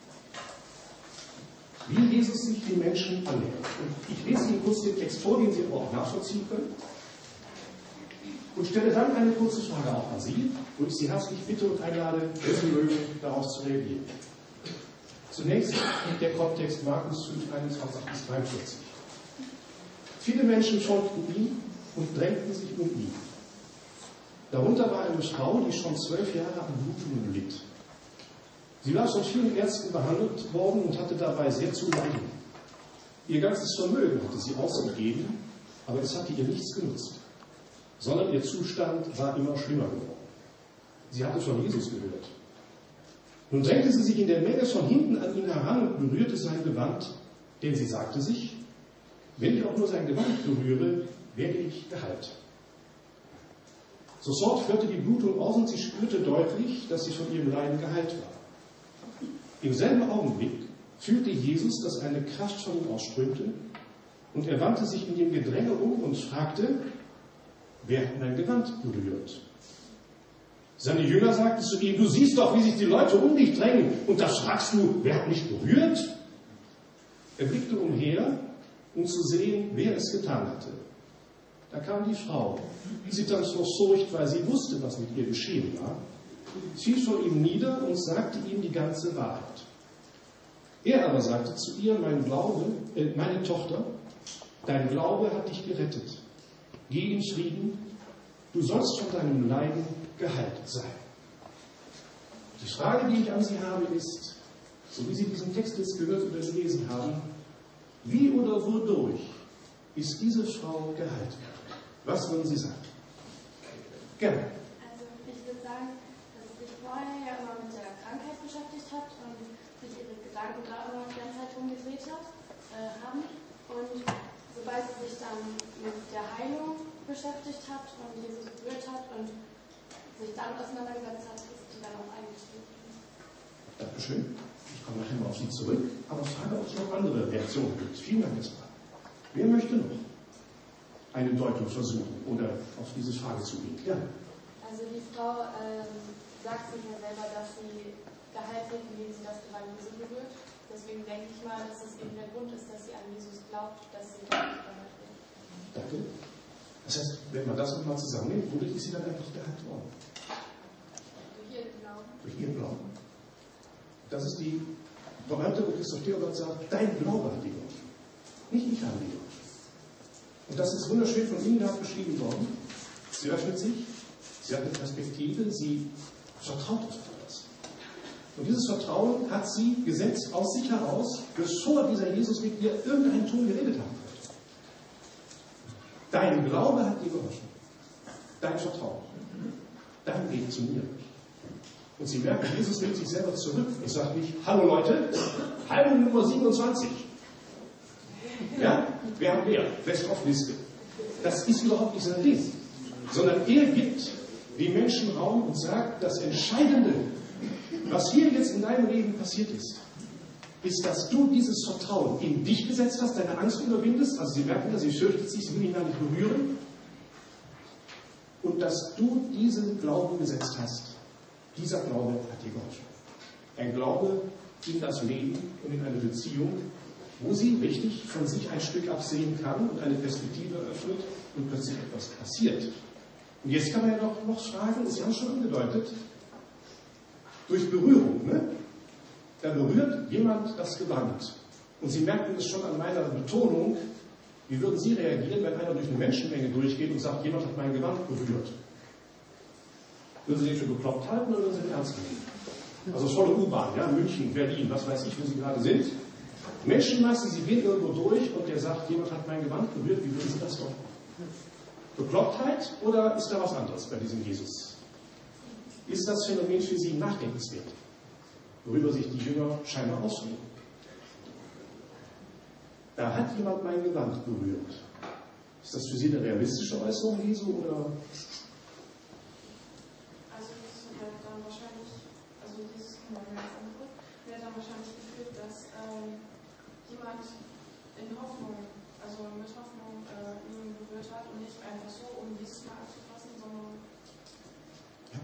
wie Jesus sich den Menschen annähert. Und ich lese Ihnen kurz den Text vor, den Sie aber auch nachvollziehen können, und stelle dann eine kurze Frage auch an Sie, wo ich Sie herzlich bitte und einlade, wenn Sie mögen, darauf zu reagieren. Zunächst der Kontext Markus 5, 21 bis 43. Viele Menschen folgten ihm und drängten sich um ihn. Darunter war eine Frau, die schon 12 Jahre an Blutungen litt. Sie war von vielen Ärzten behandelt worden und hatte dabei sehr zu leiden. Ihr ganzes Vermögen hatte sie ausgegeben, aber es hatte ihr nichts genutzt, sondern ihr Zustand war immer schlimmer geworden. Sie hatte von Jesus gehört. Nun drängte sie sich in der Menge von hinten an ihn heran und berührte sein Gewand, denn sie sagte sich, wenn ich auch nur sein Gewand berühre, werde ich geheilt. Sofort hörte die Blutung auf und sie spürte deutlich, dass sie von ihrem Leiden geheilt war. Im selben Augenblick fühlte Jesus, dass eine Kraft von ihm ausströmte, und er wandte sich in dem Gedränge um und fragte, wer hat mein Gewand berührt? Seine Jünger sagten zu ihm, du siehst doch, wie sich die Leute um dich drängen, und da fragst du, wer hat mich berührt? Er blickte umher, um zu sehen, wer es getan hatte. Da kam die Frau, zitternd vor Furcht, weil sie wusste, was mit ihr geschehen war, fiel vor ihm nieder und sagte ihm die ganze Wahrheit. Er aber sagte zu ihr, meine Tochter, dein Glaube hat dich gerettet. Geh in Frieden, du sollst von deinem Leiden geheilt sein. Die Frage, die ich an Sie habe, ist, so wie Sie diesen Text jetzt gehört oder gelesen haben, wie oder wodurch ist diese Frau geheilt worden? Was würden Sie sagen? Gerne. Also ich würde sagen, dass sie sich vorher ja immer mit der Krankheit beschäftigt hat und sich ihre Gedanken da immer die ganze Zeit rumgedreht haben. Und sobald sie sich dann mit der Heilung beschäftigt hat und Jesus berührt hat und sich damit auseinandergesetzt hat, ist sie dann auch eingetreten. Dankeschön. Ich komme nachher mal auf Sie zurück, aber frage, ob es noch andere Reaktionen gibt. Vielen Dank erstmal. Wer möchte noch eine Deutung versuchen oder auf diese Frage zugehen? Ja. Also die Frau sagt sich ja selber, dass sie geheilt wird, indem sie das Gewand Jesu berührt. Deswegen denke ich mal, dass das eben der Grund ist, dass sie an Jesus glaubt, dass sie geheilt wird. Danke. Das heißt, wenn man das nochmal zusammennimmt, wodurch ist sie dann einfach geheilt worden? Durch ihren Glauben. Durch ihren Glauben. Das ist die Variante, wo Christoph Theobald sagt, dein Glaube hat die geholfen. Nicht ich habe die geholfen. Und das ist wunderschön von Ihnen gerade beschrieben worden. Sie öffnet sich, sie hat eine Perspektive, sie vertraut auf etwas. Und dieses Vertrauen hat sie gesetzt aus sich heraus, bevor dieser Jesus mit ihr irgendeinen Ton geredet haben könnte. Dein Glaube hat dir geholfen. Dein Vertrauen. Dein Weg zu mir. Und sie merken, Jesus nimmt sich selber zurück und sagt nicht, hallo Leute, Heilung Nummer 27. Ja? Wer hat wer? Best-of-Liste. Das ist überhaupt nicht sein Ding. Sondern er gibt dem Menschen Raum und sagt, das Entscheidende, was hier jetzt in deinem Leben passiert ist, dass du dieses Vertrauen in dich gesetzt hast, deine Angst überwindest, also sie merken ja, sie fürchtet sich, sie will ihn gar nicht berühren, und dass du diesen Glauben gesetzt hast. Dieser Glaube hat dir geholfen. Ein Glaube in das Leben und in eine Beziehung, wo sie richtig von sich ein Stück absehen kann und eine Perspektive öffnet und plötzlich etwas passiert. Und jetzt kann man ja noch fragen, Sie haben es schon angedeutet, durch Berührung, ne? Da berührt jemand das Gewand. Und Sie merken es schon an meiner Betonung, Wie würden Sie reagieren, wenn einer durch eine Menschenmenge durchgeht und sagt, jemand hat mein Gewand berührt? Würden Sie den für bekloppt halten oder würden Sie den ernst nehmen? Also volle U-Bahn, ja, München, Berlin, was weiß ich, wo Sie gerade sind. Menschenmasse, Sie gehen irgendwo durch und der sagt, jemand hat mein Gewand berührt, wie würden Sie das deuten? Beklopptheit oder ist da was anderes bei diesem Jesus? Ist das Phänomen für Sie nachdenkenswert, worüber sich die Jünger scheinbar ausreden? Da hat jemand mein Gewand berührt. Ist das für Sie eine realistische Äußerung Jesu oder? Also das hat dann wahrscheinlich, also dieses wird dann wahrscheinlich geführt, dass jemand in Hoffnung, also mit Hoffnung ihn berührt hat und nicht einfach so, um dieses Mal anzufassen, sondern. Ja.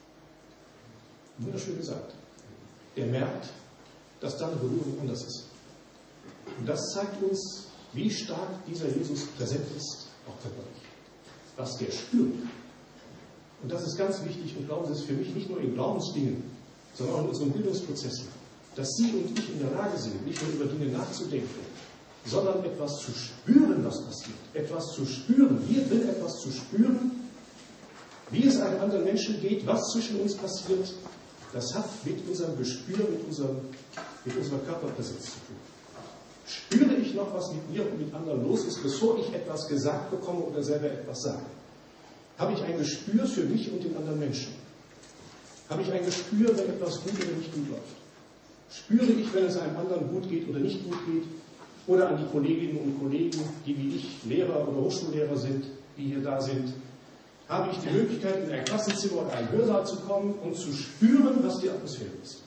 Wunderschön gesagt. Er merkt, dass da eine Berührung anders ist. Und das zeigt uns, wie stark dieser Jesus präsent ist, auch körperlich. Was der spürt. Und das ist ganz wichtig und glauben Sie, es ist für mich nicht nur in Glaubensdingen, sondern auch in unseren Bildungsprozessen, dass Sie und ich in der Lage sind, nicht nur über Dinge nachzudenken, sondern etwas zu spüren, was passiert. Etwas zu spüren, hier drin etwas zu spüren, wie es einem anderen Menschen geht, was zwischen uns passiert. Das hat mit unserem Gespür, mit unserer Körperpräsenz zu tun. Spüre ich noch, was mit mir und mit anderen los ist, bevor ich etwas gesagt bekomme oder selber etwas sage? Habe ich ein Gespür für mich und den anderen Menschen? Habe ich ein Gespür, wenn etwas gut oder nicht gut läuft? Spüre ich, wenn es einem anderen gut geht oder nicht gut geht? Oder an die Kolleginnen und Kollegen, die wie ich Lehrer oder Hochschullehrer sind, die hier da sind? Habe ich die Möglichkeit, in ein Klassenzimmer oder einen Hörsaal zu kommen und zu spüren, was die Atmosphäre ist?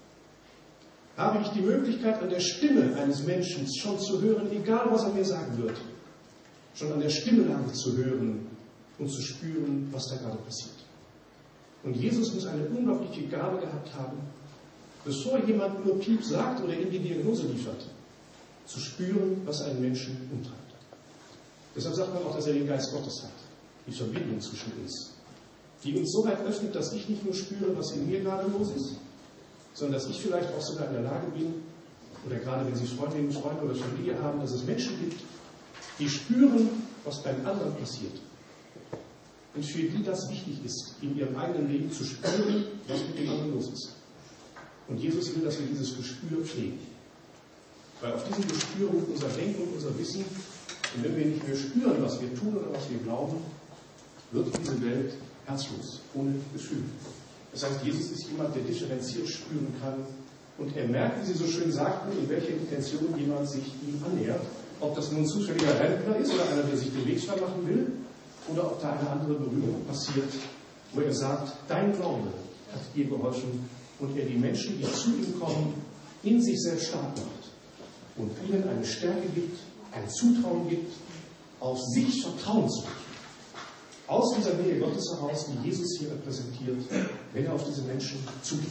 Habe ich die Möglichkeit, an der Stimme eines Menschen schon zu hören, egal was er mir sagen wird, schon an der Stimmlage zu hören und zu spüren, was da gerade passiert. Und Jesus muss eine unglaubliche Gabe gehabt haben, bevor jemand nur Piep sagt oder ihm die Diagnose liefert, zu spüren, was einen Menschen umtreibt. Deshalb sagt man auch, dass er den Geist Gottes hat, die Verbindung zwischen uns, die uns so weit öffnet, dass ich nicht nur spüre, was in mir gerade los ist, sondern dass ich vielleicht auch sogar in der Lage bin, oder gerade wenn Sie Freundinnen, Freunde oder Familie haben, dass es Menschen gibt, die spüren, was beim anderen passiert. Und für die das wichtig ist, in ihrem eigenen Leben zu spüren, was mit dem anderen los ist. Und Jesus will, dass wir dieses Gespür pflegen. Weil auf diesem Gespür ruht unser Denken und unser Wissen. Und wenn wir nicht mehr spüren, was wir tun oder was wir glauben, wird diese Welt herzlos, ohne Gefühl. Das heißt, Jesus ist jemand, der differenziert spüren kann. Und er merkt, wie Sie so schön sagten, in welcher Intention jemand sich ihm annähert. Ob das nun ein zufälliger Rentner ist oder einer, der sich den Weg frei machen will, oder ob da eine andere Berührung passiert, wo er sagt, dein Glaube hat dir geholfen und er die Menschen, die zu ihm kommen, in sich selbst stark macht und ihnen eine Stärke gibt, ein Zutrauen gibt, auf sich vertrauen zu können. Aus dieser Nähe Gottes heraus, die Jesus hier repräsentiert, wenn er auf diese Menschen zugeht.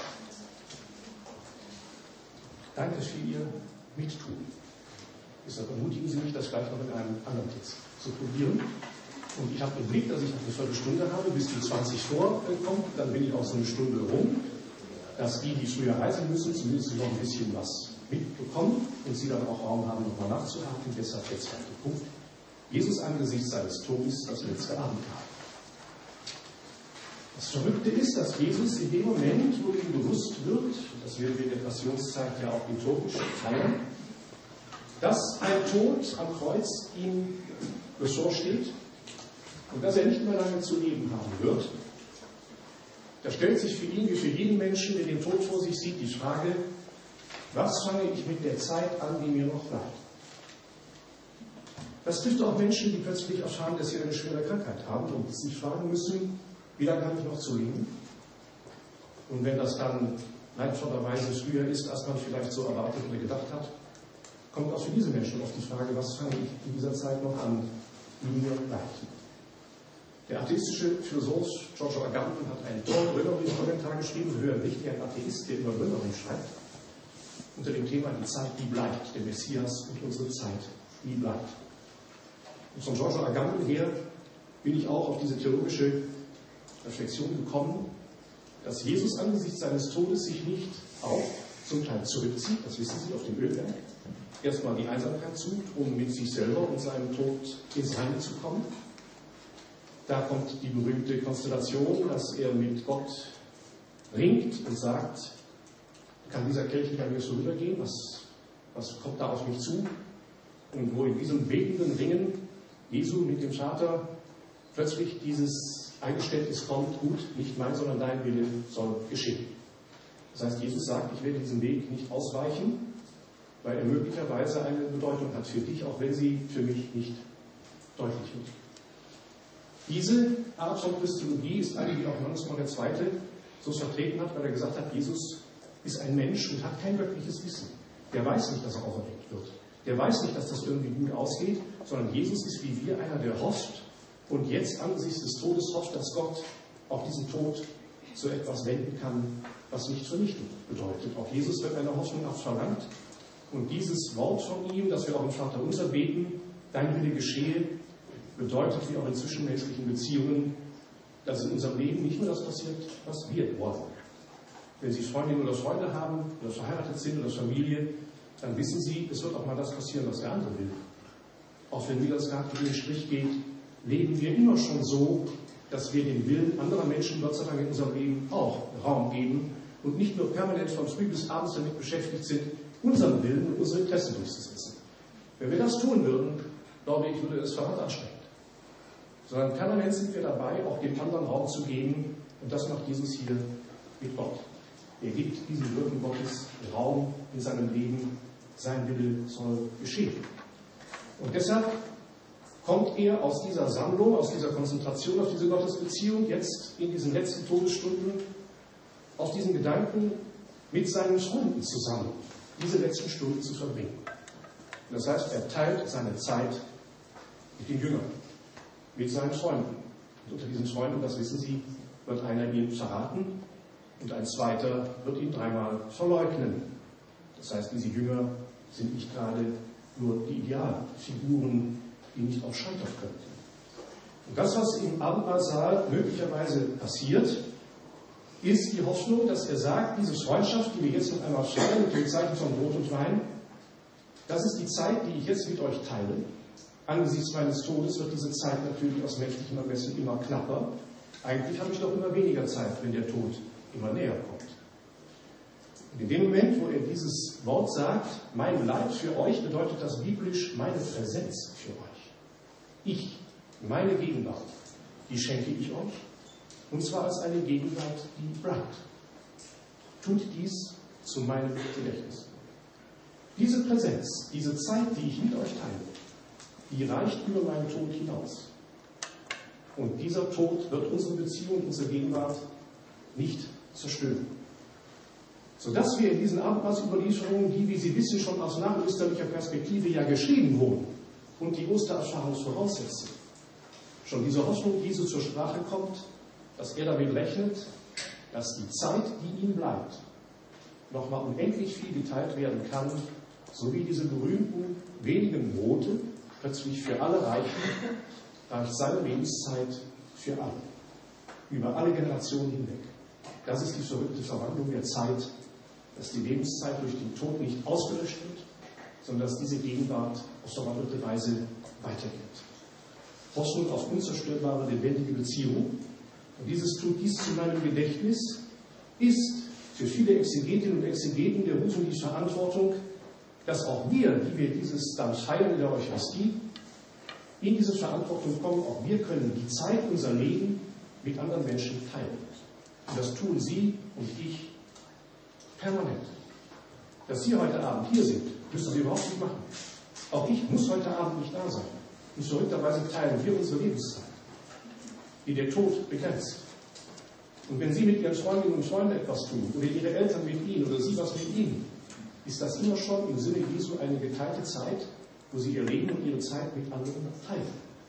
Danke für Ihr Mittun. Deshalb ermutigen Sie mich, das gleich noch in einem anderen Text zu probieren. Und ich habe den Blick, dass ich eine Viertelstunde habe, bis die 20 vorkommt, dann bin ich auch so eine Stunde rum, dass die früher reisen müssen, zumindest noch ein bisschen was mitbekommen und sie dann auch Raum haben, nochmal nachzuhaken. Deshalb der zweite Punkt. Jesus angesichts seines Todes das letzte Abendmahl. Das Verrückte ist, dass Jesus in dem Moment, wo ihm bewusst wird, das werden wir in der Passionszeit ja auch liturgisch feiern, dass ein Tod am Kreuz ihm bevorsteht und dass er nicht mehr lange zu leben haben wird. Da stellt sich für ihn wie für jeden Menschen, der den Tod vor sich sieht, die Frage, was fange ich mit der Zeit an, die mir noch bleibt? Das trifft auch Menschen, die plötzlich erfahren, dass sie eine schwere Krankheit haben und sich fragen müssen, wie lange habe ich noch zu leben? Und wenn das dann leidvollerweise früher ist, als man vielleicht so erwartet oder gedacht hat, kommt auch für diese Menschen auf die Frage, was fange ich in dieser Zeit noch an, die mir bleibt? Der atheistische Philosoph Giorgio Agamben hat einen tollen Römerbrief-Kommentar geschrieben, höher nicht, ein Atheist, der über Römerbrief schreibt, unter dem Thema die Zeit, die bleibt, der Messias und unsere Zeit, die bleibt. Und von Giorgio Agamben her bin ich auch auf diese theologische Reflexion gekommen, dass Jesus angesichts seines Todes sich nicht auf, zum Teil zurückzieht, das wissen Sie, auf dem Ölberg, erstmal die Einsamkeit sucht, um mit sich selber und seinem Tod ins Reine zu kommen. Da kommt die berühmte Konstellation, dass er mit Gott ringt und sagt, kann dieser Kelch nicht an mir vorübergehen? Was kommt da auf mich zu? Und wo in diesem betenden Ringen Jesu mit dem Vater plötzlich dieses Eingeständnis kommt, gut, nicht mein, sondern dein Wille soll geschehen. Das heißt, Jesus sagt, ich werde diesen Weg nicht ausweichen, weil er möglicherweise eine Bedeutung hat für dich, auch wenn sie für mich nicht deutlich wird. Diese Art von Christologie ist eine, die auch Johannes Paul II. So vertreten hat, weil er gesagt hat, Jesus ist ein Mensch und hat kein göttliches Wissen. Der weiß nicht, dass er auferweckt wird. Der weiß nicht, dass das irgendwie gut ausgeht, sondern Jesus ist wie wir einer, der hofft und jetzt angesichts des Todes hofft, dass Gott auch diesen Tod zu etwas wenden kann, was nicht Vernichtung bedeutet. Auch Jesus wird eine Hoffnung abverlangt. Und dieses Wort von ihm, das wir auch im Vaterunser beten, dein Wille geschehe, bedeutet wie auch in zwischenmenschlichen Beziehungen, dass in unserem Leben nicht nur das passiert, was wir wollen. Wenn Sie Freundinnen oder Freunde haben oder verheiratet sind oder Familie, dann wissen Sie, es wird auch mal das passieren, was der andere will. Auch wenn mir das gerade durch den Strich geht, leben wir immer schon so, dass wir den Willen anderer Menschen Gott sei Dank in unserem Leben auch Raum geben und nicht nur permanent von früh bis abends damit beschäftigt sind, unseren Willen und unsere Interessen durchzusetzen. Wenn wir das tun würden, glaube ich, würde es verdammt anstrengend. Sondern permanent sind wir dabei, auch dem anderen Raum zu geben. Und das macht Jesus hier mit Gott. Er gibt diesem Wirken Gottes Raum in seinem Leben. Sein Wille soll geschehen. Und deshalb kommt er aus dieser Sammlung, aus dieser Konzentration auf diese Gottesbeziehung jetzt in diesen letzten Todesstunden auf diesen Gedanken mit seinen Freunden zusammen, diese letzten Stunden zu verbringen. Das heißt, er teilt seine Zeit mit den Jüngern, mit seinen Freunden. Und unter diesen Freunden, das wissen Sie, wird einer ihn verraten und ein zweiter wird ihn dreimal verleugnen. Das heißt, diese Jünger sind nicht gerade nur die Idealfiguren, die nicht auch scheitern könnten. Und das, was im Abendmahlsaal möglicherweise passiert, ist die Hoffnung, dass er sagt, diese Freundschaft, die wir jetzt noch einmal feiern, mit dem Zeichen von Brot und Wein, das ist die Zeit, die ich jetzt mit euch teile. Angesichts meines Todes wird diese Zeit natürlich aus menschlichem Ermessen immer knapper. Eigentlich habe ich doch immer weniger Zeit, wenn der Tod immer näher kommt. Und in dem Moment, wo er dieses Wort sagt, mein Leid für euch, bedeutet das biblisch meine Präsenz für euch. Ich, meine Gegenwart, die schenke ich euch. Und zwar als eine Gegenwart, die bleibt. Tut dies zu meinem Gedächtnis. Diese Präsenz, diese Zeit, die ich mit euch teile, die reicht über meinen Tod hinaus. Und dieser Tod wird unsere Beziehung, unsere Gegenwart nicht zerstören. Sodass wir in diesen Abendmahlsüberlieferungen, die, wie Sie wissen, schon aus nachösterlicher Perspektive ja geschrieben wurden und die Ostererfahrung voraussetzen, schon diese Hoffnung Jesu zur Sprache kommt, dass er damit rechnet, dass die Zeit, die ihm bleibt, nochmal unendlich viel geteilt werden kann, so wie diese berühmten wenigen Brote plötzlich für alle reichen, reicht seine Lebenszeit für alle, über alle Generationen hinweg. Das ist die verrückte Verwandlung der Zeit, dass die Lebenszeit durch den Tod nicht ausgelöscht wird, sondern dass diese Gegenwart auf verwandelte Weise weitergeht. Hoffnung auf unzerstörbare, lebendige Beziehungen. Und dieses tut dies zu meinem Gedächtnis, ist für viele Exegetinnen und Exegeten der Ruf und die Verantwortung, dass auch wir, die wir dieses dann feiern in der Eucharistie, in diese Verantwortung kommen, auch wir können die Zeit, unser Leben mit anderen Menschen teilen. Und das tun Sie und ich permanent. Dass Sie heute Abend hier sind, müssen Sie überhaupt nicht machen. Auch ich muss heute Abend nicht da sein. Und verrückterweise teilen wir unsere Lebenszeit, die der Tod begrenzt. Und wenn Sie mit Ihren Freundinnen und Freunden etwas tun, oder Ihre Eltern mit Ihnen, oder Sie was mit Ihnen, ist das immer schon im Sinne Jesu eine geteilte Zeit, wo Sie Ihr Leben und Ihre Zeit mit anderen teilen.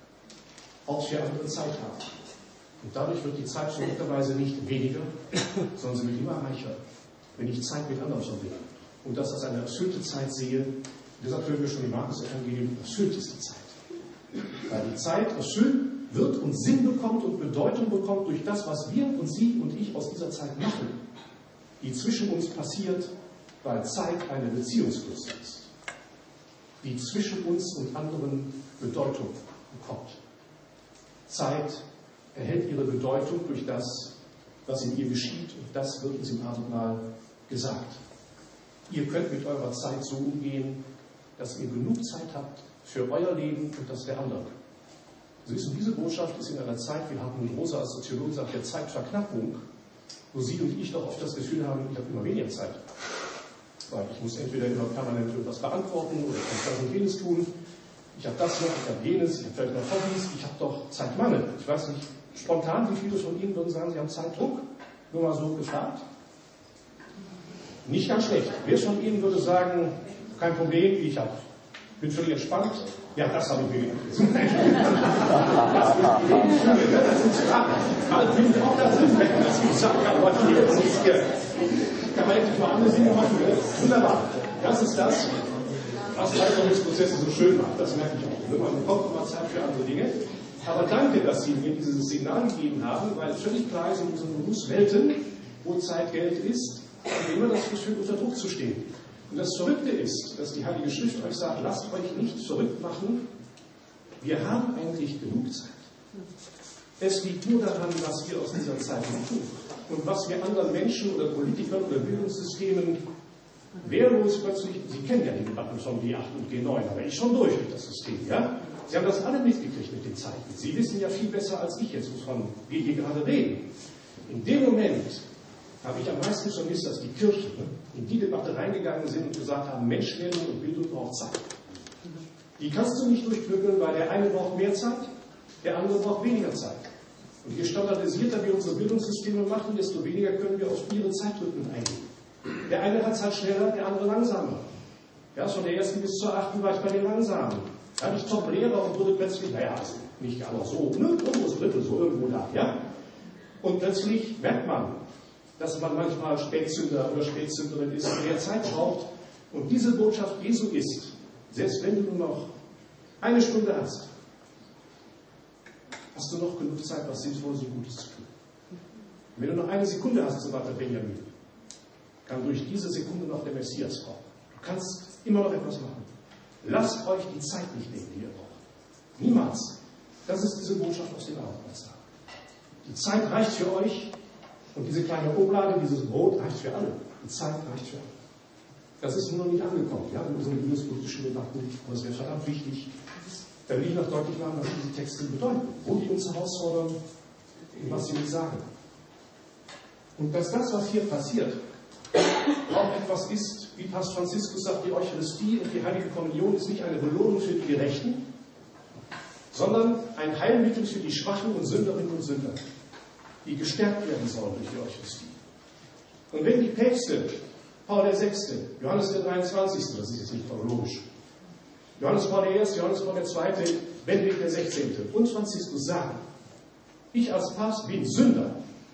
Auch für andere Zeit haben. Und dadurch wird die Zeit verrückterweise nicht weniger, sondern sie wird immer reicher, wenn ich Zeit mit anderen verbringe. Und das als eine erfüllte Zeit sehe, deshalb hören wir schon im Markus-Evangelium, erfüllt ist die Zeit. Weil die Zeit erfüllt wird und Sinn bekommt und Bedeutung bekommt durch das, was wir und Sie und ich aus dieser Zeit machen, die zwischen uns passiert weil Zeit eine Beziehungsgröße ist, die zwischen uns und anderen Bedeutung bekommt. Zeit erhält ihre Bedeutung durch das, was in ihr geschieht, und das wird uns im Abendmahl gesagt. Ihr könnt mit eurer Zeit so umgehen, dass ihr genug Zeit habt für euer Leben und das der anderen. So ist, und diese Botschaft ist in einer Zeit, wie Hartmut Rosa als Soziologe sagt, der Zeitverknappung, wo Sie und ich doch oft das Gefühl haben, ich habe immer weniger Zeit. Weil ich muss entweder immer permanent irgendwas beantworten oder ich muss das und jenes tun. Ich habe das noch, ich habe jenes, ich habe vielleicht noch Hobbys, ich habe doch Zeitmangel. Ich weiß nicht, spontan, wie viele von Ihnen würden sagen, Sie haben Zeitdruck? Nur mal so gefragt. Nicht ganz schlecht. Wer von Ihnen würde sagen, kein Problem, ich bin völlig entspannt? Ja, das habe ich mir gedacht. Das ist klar. Bald bin ich auch da drin, wenn das gesagt habe, was hier ist hier. Kann man endlich mal andere Dinge machen. Wunderbar. Das ist das, was Veränderungsprozesse so schön macht. Das merke ich auch. Man bekommt immer Zeit für andere Dinge. Aber danke, dass Sie mir dieses Signal gegeben haben, weil völlig klar ist, in unseren Berufswelten, wo Zeit Geld ist, haben wir immer das Gefühl, unter Druck zu stehen. Und das Verrückte ist, dass die Heilige Schrift euch sagt, lasst euch nicht verrückt machen, wir haben eigentlich genug Zeit. Es liegt nur daran, was wir aus dieser Zeit tun. Und was wir anderen Menschen oder Politikern oder Bildungssystemen wehrlos plötzlich, Sie kennen ja die Debatten von G8 und G9, aber ich schon durch das System, ja? Sie haben das alle mitgekriegt mit den Zeiten. Sie wissen ja viel besser als ich jetzt, wovon wir hier gerade reden. In dem Moment habe ich am meisten vermisst, dass die Kirchen in die Debatte reingegangen sind und gesagt haben, Menschwerdung und Bildung braucht Zeit. Die kannst du nicht durchklügeln, weil der eine braucht mehr Zeit, der andere braucht weniger Zeit. Und je standardisierter wir unsere Bildungssysteme machen, desto weniger können wir auf ihre Zeitrhythmen eingehen. Der eine hat es halt schneller, der andere langsamer. Ja, von der ersten bis zur 8. war ich bei den Langsamen. Da hatte ich Top-Lehrer und wurde plötzlich, naja, also nicht aber so, ne, irgendwo so Drittel, so irgendwo da, ja. Und plötzlich merkt man, dass man manchmal Spätzünder oder Spätzünderin ist, mehr Zeit braucht. Und diese Botschaft Jesu ist, selbst wenn du nur noch eine Stunde hast, hast du noch genug Zeit, was Sinnvolles und Gutes zu tun. Und wenn du noch eine Sekunde hast, so sagt der Benjamin, kann durch diese Sekunde noch der Messias kommen. Du kannst immer noch etwas machen. Lasst euch die Zeit nicht nehmen, die ihr braucht. Niemals. Das ist diese Botschaft aus dem Abendmahlsaal. Die Zeit reicht für euch. Und diese kleine Oblade, dieses Brot reicht für alle. Die Zeit reicht für alle. Das ist nur noch nicht angekommen, ja, in unseren bildungspolitischen Debatten. Aber es wäre verdammt wichtig, da will ich noch deutlich machen, was diese Texte bedeuten, wo die uns herausfordern und was sie uns sagen. Und dass das, was hier passiert, auch etwas ist, wie Papst Franziskus sagt, die Eucharistie und die Heilige Kommunion ist nicht eine Belohnung für die Gerechten, sondern ein Heilmittel für die Schwachen und Sünderinnen und Sünder, die gestärkt werden sollen durch die Eucharistie. Und wenn die Päpste, Paul VI., Johannes der 23., das ist jetzt nicht chronologisch, Johannes Paul I., Johannes Paul II., Benedikt der 16. und Franziskus sagen, ich als Papst bin Sünder.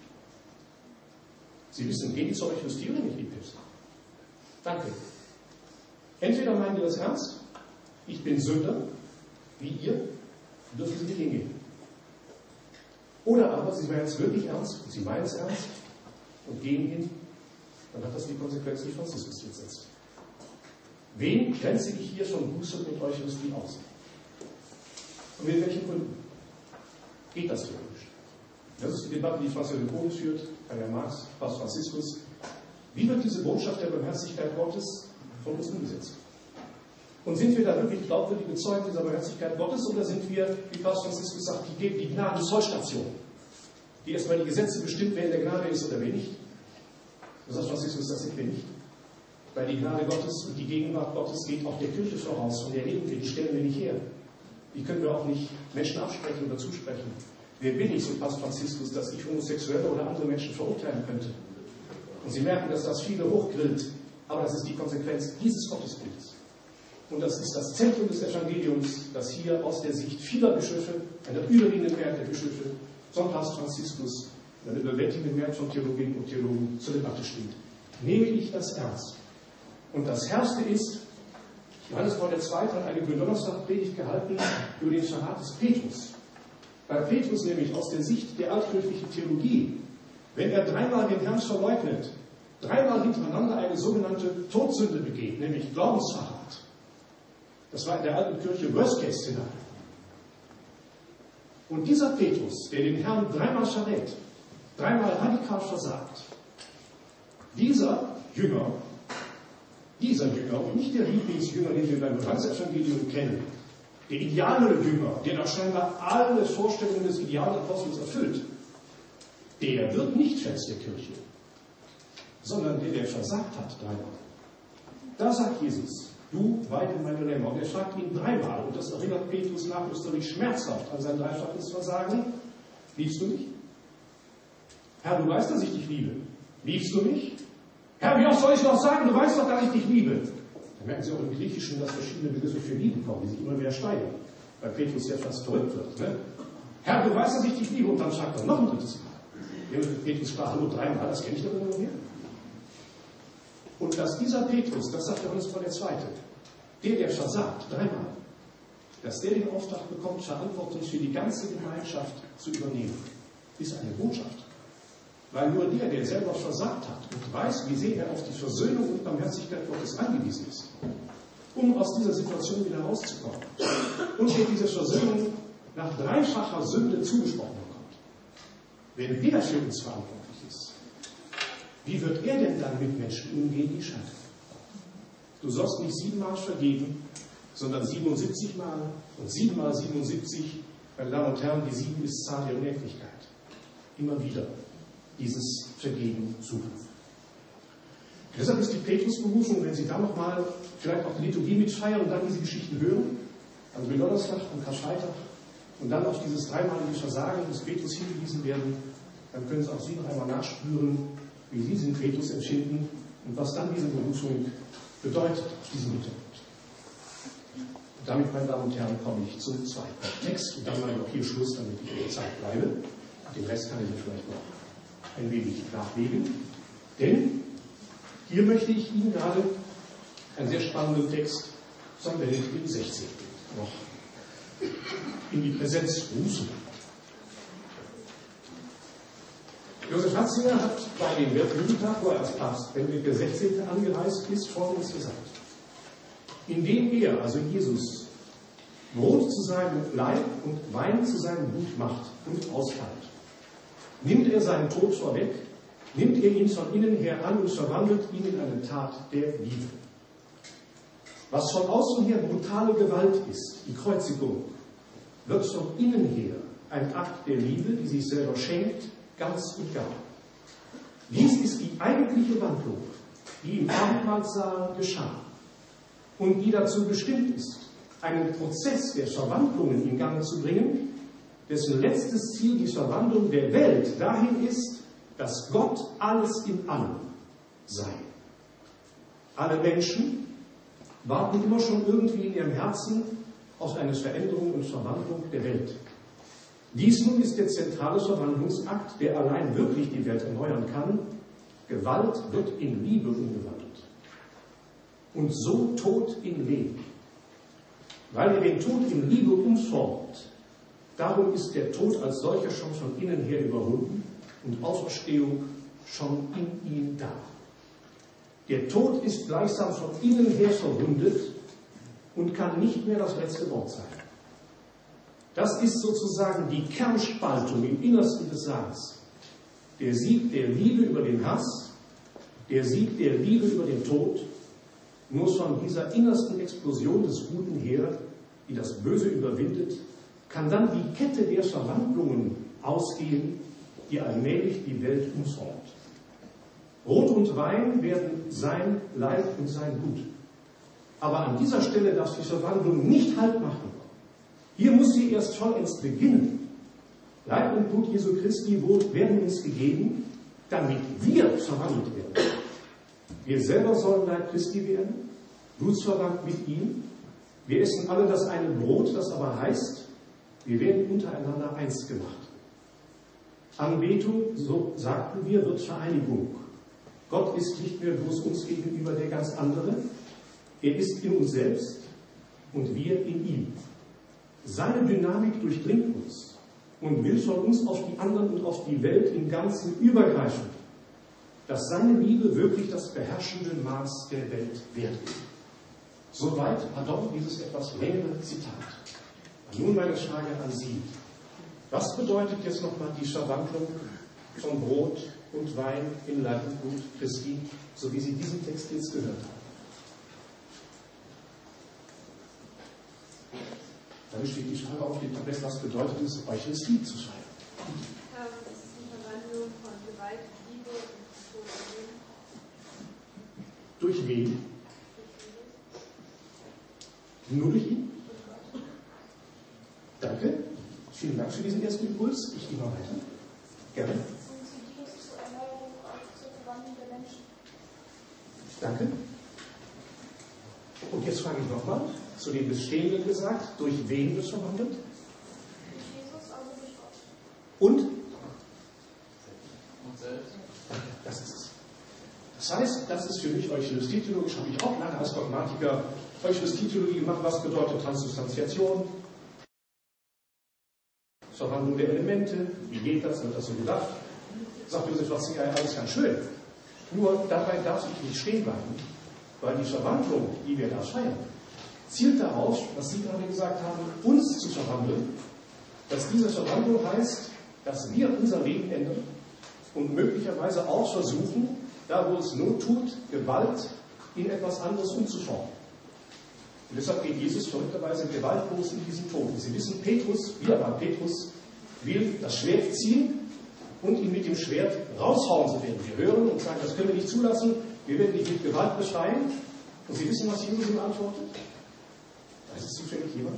Sie wissen, gehen die zur Eucharistie oder nicht, die Päpste? Danke. Entweder meinen die das ernst, ich bin Sünder, wie ihr, dürfen sie nicht hingehen. Oder aber sie meinen es wirklich ernst, und sie meinen es ernst und gehen hin, dann hat das die Konsequenz, die Franziskus jetzt setzt. Wen grenze ich hier von Buße und Eucharistie aus? Und mit welchen Gründen? Geht das theologisch? Das ist die Debatte, die Franz Josef Bohlen führt, Karl Marx, Papst Franziskus. Wie wird diese Botschaft der Barmherzigkeit Gottes von uns umgesetzt? Und sind wir da wirklich glaubwürdige Zeugen dieser Barmherzigkeit Gottes, oder sind wir, wie Papst Franziskus sagt, die Gnadenzollstation, die erstmal die Gesetze bestimmt, wer in der Gnade ist oder wer nicht? Das sagt Franziskus, das sind wir nicht. Weil die Gnade Gottes und die Gegenwart Gottes geht auch der Kirche voraus, von der leben wir, die stellen wir nicht her. Die können wir auch nicht Menschen absprechen oder zusprechen. Wer bin ich, so Papst Franziskus, dass ich Homosexuelle oder andere Menschen verurteilen könnte? Und Sie merken, dass das viele hochgrillt, aber das ist die Konsequenz dieses Gottesbildes. Und das ist das Zentrum des Evangeliums, das hier aus der Sicht vieler Bischöfe, einer überwiegenden Mehrheit der Bischöfe, von Papst Franziskus, einer überwältigenden Mehrheit von Theologinnen und Theologen zur Debatte steht. Nehme ich das ernst? Und das Herrste ist, Johannes Paul II. Hat eine Gründonnerstag-Predigt gehalten über den Verrat des Petrus. Bei Petrus nämlich aus der Sicht der altkirchlichen Theologie, wenn er dreimal den Herrn verleugnet, dreimal hintereinander eine sogenannte Todsünde begeht, nämlich Glaubensverrat. Das war in der alten Kirche Worst-Case-Szenario. Und dieser Petrus, der den Herrn dreimal verrät, dreimal radikal versagt, dieser Jünger, und nicht der Lieblingsjünger, den wir beim Johannesevangelium kennen, der ideale Jünger, der nach scheinbar alle Vorstellungen des Idealapostels erfüllt, der wird nicht Fels der Kirche, sondern der versagt hat dreimal. Da sagt Jesus, du weide meine Lämmer. Und er fragt ihn dreimal, und das erinnert Petrus nachösterlich schmerzhaft an sein dreifaches Versagen. Liebst du mich? Herr, du weißt, dass ich dich liebe. Liebst du mich? Herr, wie oft soll ich noch sagen, du weißt doch, dass ich dich liebe. Da merken Sie auch im Griechischen, dass verschiedene Begriffe für Liebe kommen, die sich immer wieder steigern, weil Petrus ja fast verrückt wird. Ne? Herr, du weißt, dass ich dich liebe. Und dann fragt er noch ein drittes Mal. Petrus sprach, hallo, dreimal, das kenne ich doch immer mehr. Und dass dieser Petrus, das sagt Johannes Paul II., der versagt, dreimal, dass der den Auftrag bekommt, Verantwortung für die ganze Gemeinschaft zu übernehmen, ist eine Botschaft. Weil nur der selber versagt hat und weiß, wie sehr er auf die Versöhnung und Barmherzigkeit Gottes angewiesen ist, um aus dieser Situation wieder rauszukommen. Und der diese Versöhnung nach dreifacher Sünde zugesprochen bekommt. Wenn der für uns verantwortlich ist, wie wird er denn dann mit Menschen umgehen, die scheitern? Du sollst nicht 7-mal vergeben, sondern 77 Mal und 7 mal 77, meine Damen und Herren, die 7 ist Zahl der Unendlichkeit. Immer wieder dieses Vergeben suchen. Deshalb ist die Petrusberufung, wenn Sie da nochmal vielleicht auch die Liturgie mitfeiern und dann diese Geschichten hören, am Gründonnerstag, am Karfreitag und dann auf dieses dreimalige Versagen des Petrus hingewiesen werden, dann können Sie auch Sie noch einmal nachspüren, wie Sie diesen Petrus empfinden und was dann diese Berufung bedeutet auf diesem Hintergrund. Und damit, meine Damen und Herren, komme ich zum zweiten Text und dann mache ich auch hier Schluss, damit ich in der Zeit bleibe. Den Rest kann ich vielleicht noch ein wenig nachlegen. Denn hier möchte ich Ihnen gerade einen sehr spannenden Text St. Benedikt dem 16. noch in die Präsenz rufen. Josef Ratzinger hat bei dem Weltjugendtag, wo er als Papst Benedikt der 16. angereist ist, Folgendes gesagt. Indem er, also Jesus, Brot zu seinem Leib und Wein zu seinem Blut macht und austeilt, nimmt er seinen Tod vorweg, nimmt er ihn von innen her an und verwandelt ihn in eine Tat der Liebe. Was von außen her brutale Gewalt ist, die Kreuzigung, wird von innen her ein Akt der Liebe, die sich selber schenkt, ganz und gar. Dies ist die eigentliche Wandlung, die im Abendmahlsaal geschah und die dazu bestimmt ist, einen Prozess der Verwandlungen in Gang zu bringen, dessen letztes Ziel die Verwandlung der Welt dahin ist, dass Gott alles in allem sei. Alle Menschen warten immer schon irgendwie in ihrem Herzen auf eine Veränderung und Verwandlung der Welt. Dies nun ist der zentrale Verwandlungsakt, der allein wirklich die Welt erneuern kann. Gewalt wird in Liebe umgewandelt. Und so Tod in Leben. Weil er den Tod in Liebe umformt, darum ist der Tod als solcher schon von innen her überwunden und Auferstehung schon in ihm da. Der Tod ist gleichsam von innen her verwundet und kann nicht mehr das letzte Wort sein. Das ist sozusagen die Kernspaltung im Innersten des Saals. Der Sieg der Liebe über den Hass, der Sieg der Liebe über den Tod, nur von dieser innersten Explosion des Guten her, die das Böse überwindet, kann dann die Kette der Verwandlungen ausgehen, die allmählich die Welt umformt. Brot und Wein werden sein Leib und sein Blut. Aber an dieser Stelle darf die Verwandlung nicht Halt machen. Hier muss sie erst vollends beginnen. Leib und Blut Jesu Christi werden uns gegeben, damit wir verwandelt werden. Wir selber sollen Leib Christi werden, blutsverwandt mit ihm. Wir essen alle das eine Brot, das aber heißt, wir werden untereinander eins gemacht. Anbetung, so sagten wir, wird Vereinigung. Gott ist nicht mehr bloß uns gegenüber der ganz andere. Er ist in uns selbst und wir in ihm. Seine Dynamik durchdringt uns und will von uns auf die anderen und auf die Welt im Ganzen übergreifen. dass seine Liebe wirklich das beherrschende Maß der Welt wert ist. Soweit, pardon, dieses etwas längere Zitat. Nun meine Frage an Sie. Was bedeutet jetzt nochmal die Verwandlung von Brot und Wein in Leib und Blut Christi, so wie Sie diesen Text jetzt gehört haben? Dann steht die Frage auf dem Tablett, was bedeutet es, Eucharistie zu feiern? Das ist die Verwandlung von Gewalt, Liebe und Tod. Durch wen? Nur durch ihn? Danke. Vielen Dank für diesen ersten Impuls. Ich gehe mal weiter. Gerne. Und sie dient zur Erneuerung, zur Verwandlung der Menschen. Danke. Und jetzt frage ich nochmal, zu dem Bestehenden gesagt, durch wen wird es verwandelt? Durch Jesus, also durch Gott. Und? Und selbst. Danke, das ist es. Das heißt, das ist für mich Eucharistietheologisch, habe ich auch lange als Dogmatiker Eucharistietheologie gemacht. Was bedeutet Transubstantiation? Verwandlung der Elemente, wie geht das, wird das so gedacht? Sagt Josef Ratzinger, ja, alles ganz schön. Nur dabei darf ich nicht stehen bleiben, weil die Verwandlung, die wir da feiern, zielt darauf, was Sie gerade gesagt haben, uns zu verwandeln, dass diese Verwandlung heißt, dass wir unser Leben ändern und möglicherweise auch versuchen, da wo es Not tut, Gewalt in etwas anderes umzuformen. Und deshalb geht Jesus verrückterweise gewaltlos in diesen Tod. Sie wissen, Petrus will das Schwert ziehen und ihn mit dem Schwert raushauen. So werden wir hören und sagen, das können wir nicht zulassen, wir werden dich mit Gewalt befreien. Und Sie wissen, was Jesus ihm antwortet? Weiß es zufällig jemand?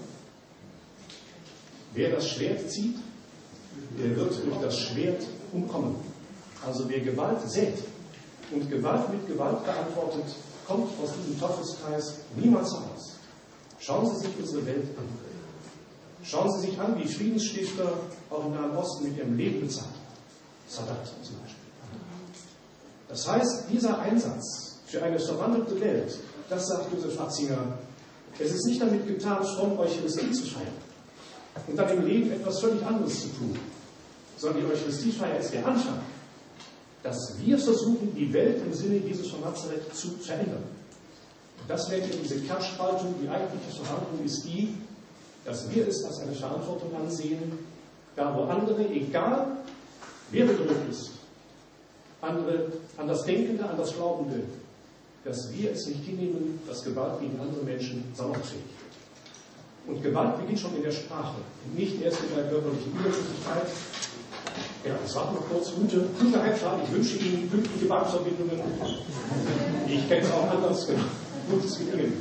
Wer das Schwert zieht, der wird durch das Schwert umkommen. Also wer Gewalt sät und Gewalt mit Gewalt beantwortet, kommt aus diesem Teufelskreis niemals heraus. Schauen Sie sich unsere Welt an. Schauen Sie sich an, wie Friedensstifter auch im Nahen Osten mit ihrem Leben bezahlt haben. Sadat zum Beispiel. Das heißt, dieser Einsatz für eine verwandelte Welt, das sagt Josef Ratzinger, es ist nicht damit getan, fromm Eucharistie zu feiern und dann im Leben etwas völlig anderes zu tun, sondern die Eucharistiefeier ist der Anfang, dass wir versuchen, die Welt im Sinne Jesus von Nazareth zu verändern. Und das wäre diese Kernspaltung, die eigentliche Verhandlung ist die, dass wir es als eine Verantwortung ansehen, da wo andere, egal wer bedroht ist, andere, Andersdenkende, Andersglaubende, dass wir es nicht hinnehmen, dass Gewalt gegen andere Menschen salonfähig wird. Und Gewalt beginnt schon in der Sprache und nicht erst in der körperlichen Übergriffigkeit. Ja, das war noch kurz. Gute Heimfahrt. Ich wünsche Ihnen pünktliche Bahnverbindungen. Ich kenne es auch anders. Gutes Gelingen.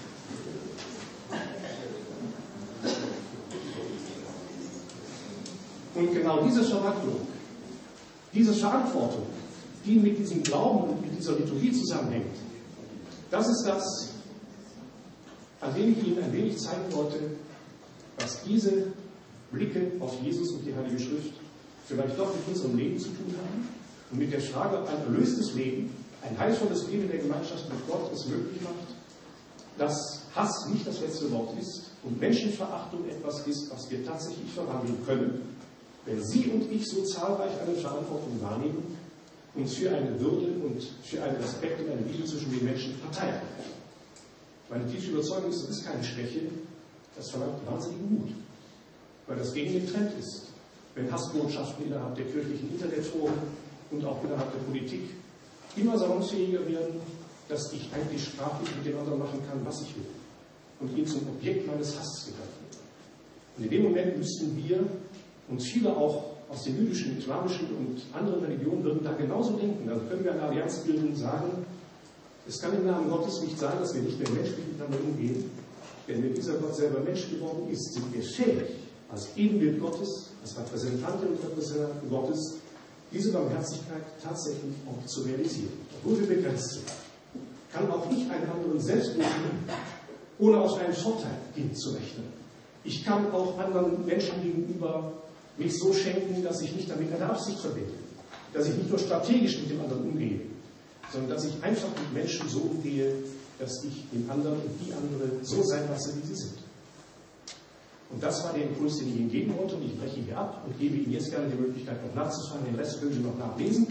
Und genau diese Verwandlung, diese Verantwortung, die mit diesem Glauben und mit dieser Liturgie zusammenhängt, das ist das, an dem ich Ihnen ein wenig zeigen wollte, was diese Blicke auf Jesus und die Heilige Schrift vielleicht doch mit unserem Leben zu tun haben und mit der Frage, ob ein erlöstes Leben, ein heilvolles Leben in der Gemeinschaft mit Gott es möglich macht, dass Hass nicht das letzte Wort ist und Menschenverachtung etwas ist, was wir tatsächlich verwandeln können, wenn Sie und ich so zahlreich eine Verantwortung wahrnehmen und für eine Würde und für einen Respekt und eine Liebe zwischen den Menschen Partei ergreifen. Meine tiefe Überzeugung ist, das ist keine Schwäche, das verlangt wahnsinnigen Mut, weil das gegen den Trend ist. Wenn Hassbotschaften innerhalb der kirchlichen Internetforen und auch innerhalb der Politik immer salonfähiger werden, dass ich eigentlich sprachlich mit dem anderen machen kann, was ich will und ihn zum Objekt meines Hasses begreifen. Und in dem Moment müssten wir und viele auch aus den jüdischen, islamischen und anderen Religionen würden da genauso denken. Also können wir eine Allianz bilden und sagen, es kann im Namen Gottes nicht sein, dass wir nicht mehr menschlich miteinander umgehen, denn wenn dieser Gott selber Mensch geworden ist, sind wir fähig, als Ebenbild Gottes, als Repräsentantin und Repräsentanten Gottes, diese Barmherzigkeit tatsächlich auch zu realisieren. Obwohl wir begrenzt sind, kann auch ich einen anderen selbst bedienen, ohne auf einen Vorteil hinzurechnen. Ich kann auch anderen Menschen gegenüber mich so schenken, dass ich nicht damit eine Absicht verbinde, dass ich nicht nur strategisch mit dem anderen umgehe, sondern dass ich einfach mit Menschen so umgehe, dass ich den anderen und die andere so sein lasse, wie sie sind. Und das war der Impuls, den ich Ihnen geben wollte, und ich breche hier ab und gebe Ihnen jetzt gerne die Möglichkeit, noch nachzufragen. Den Rest können Sie noch nachlesen.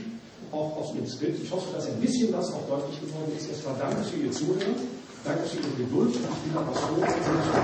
auch aus Ihrem Skript. Ich hoffe, dass ein bisschen was auch deutlich geworden ist. Erstmal danke für Ihr Zuhören, danke für Ihre Geduld. Ich bin aber froh, dass Sie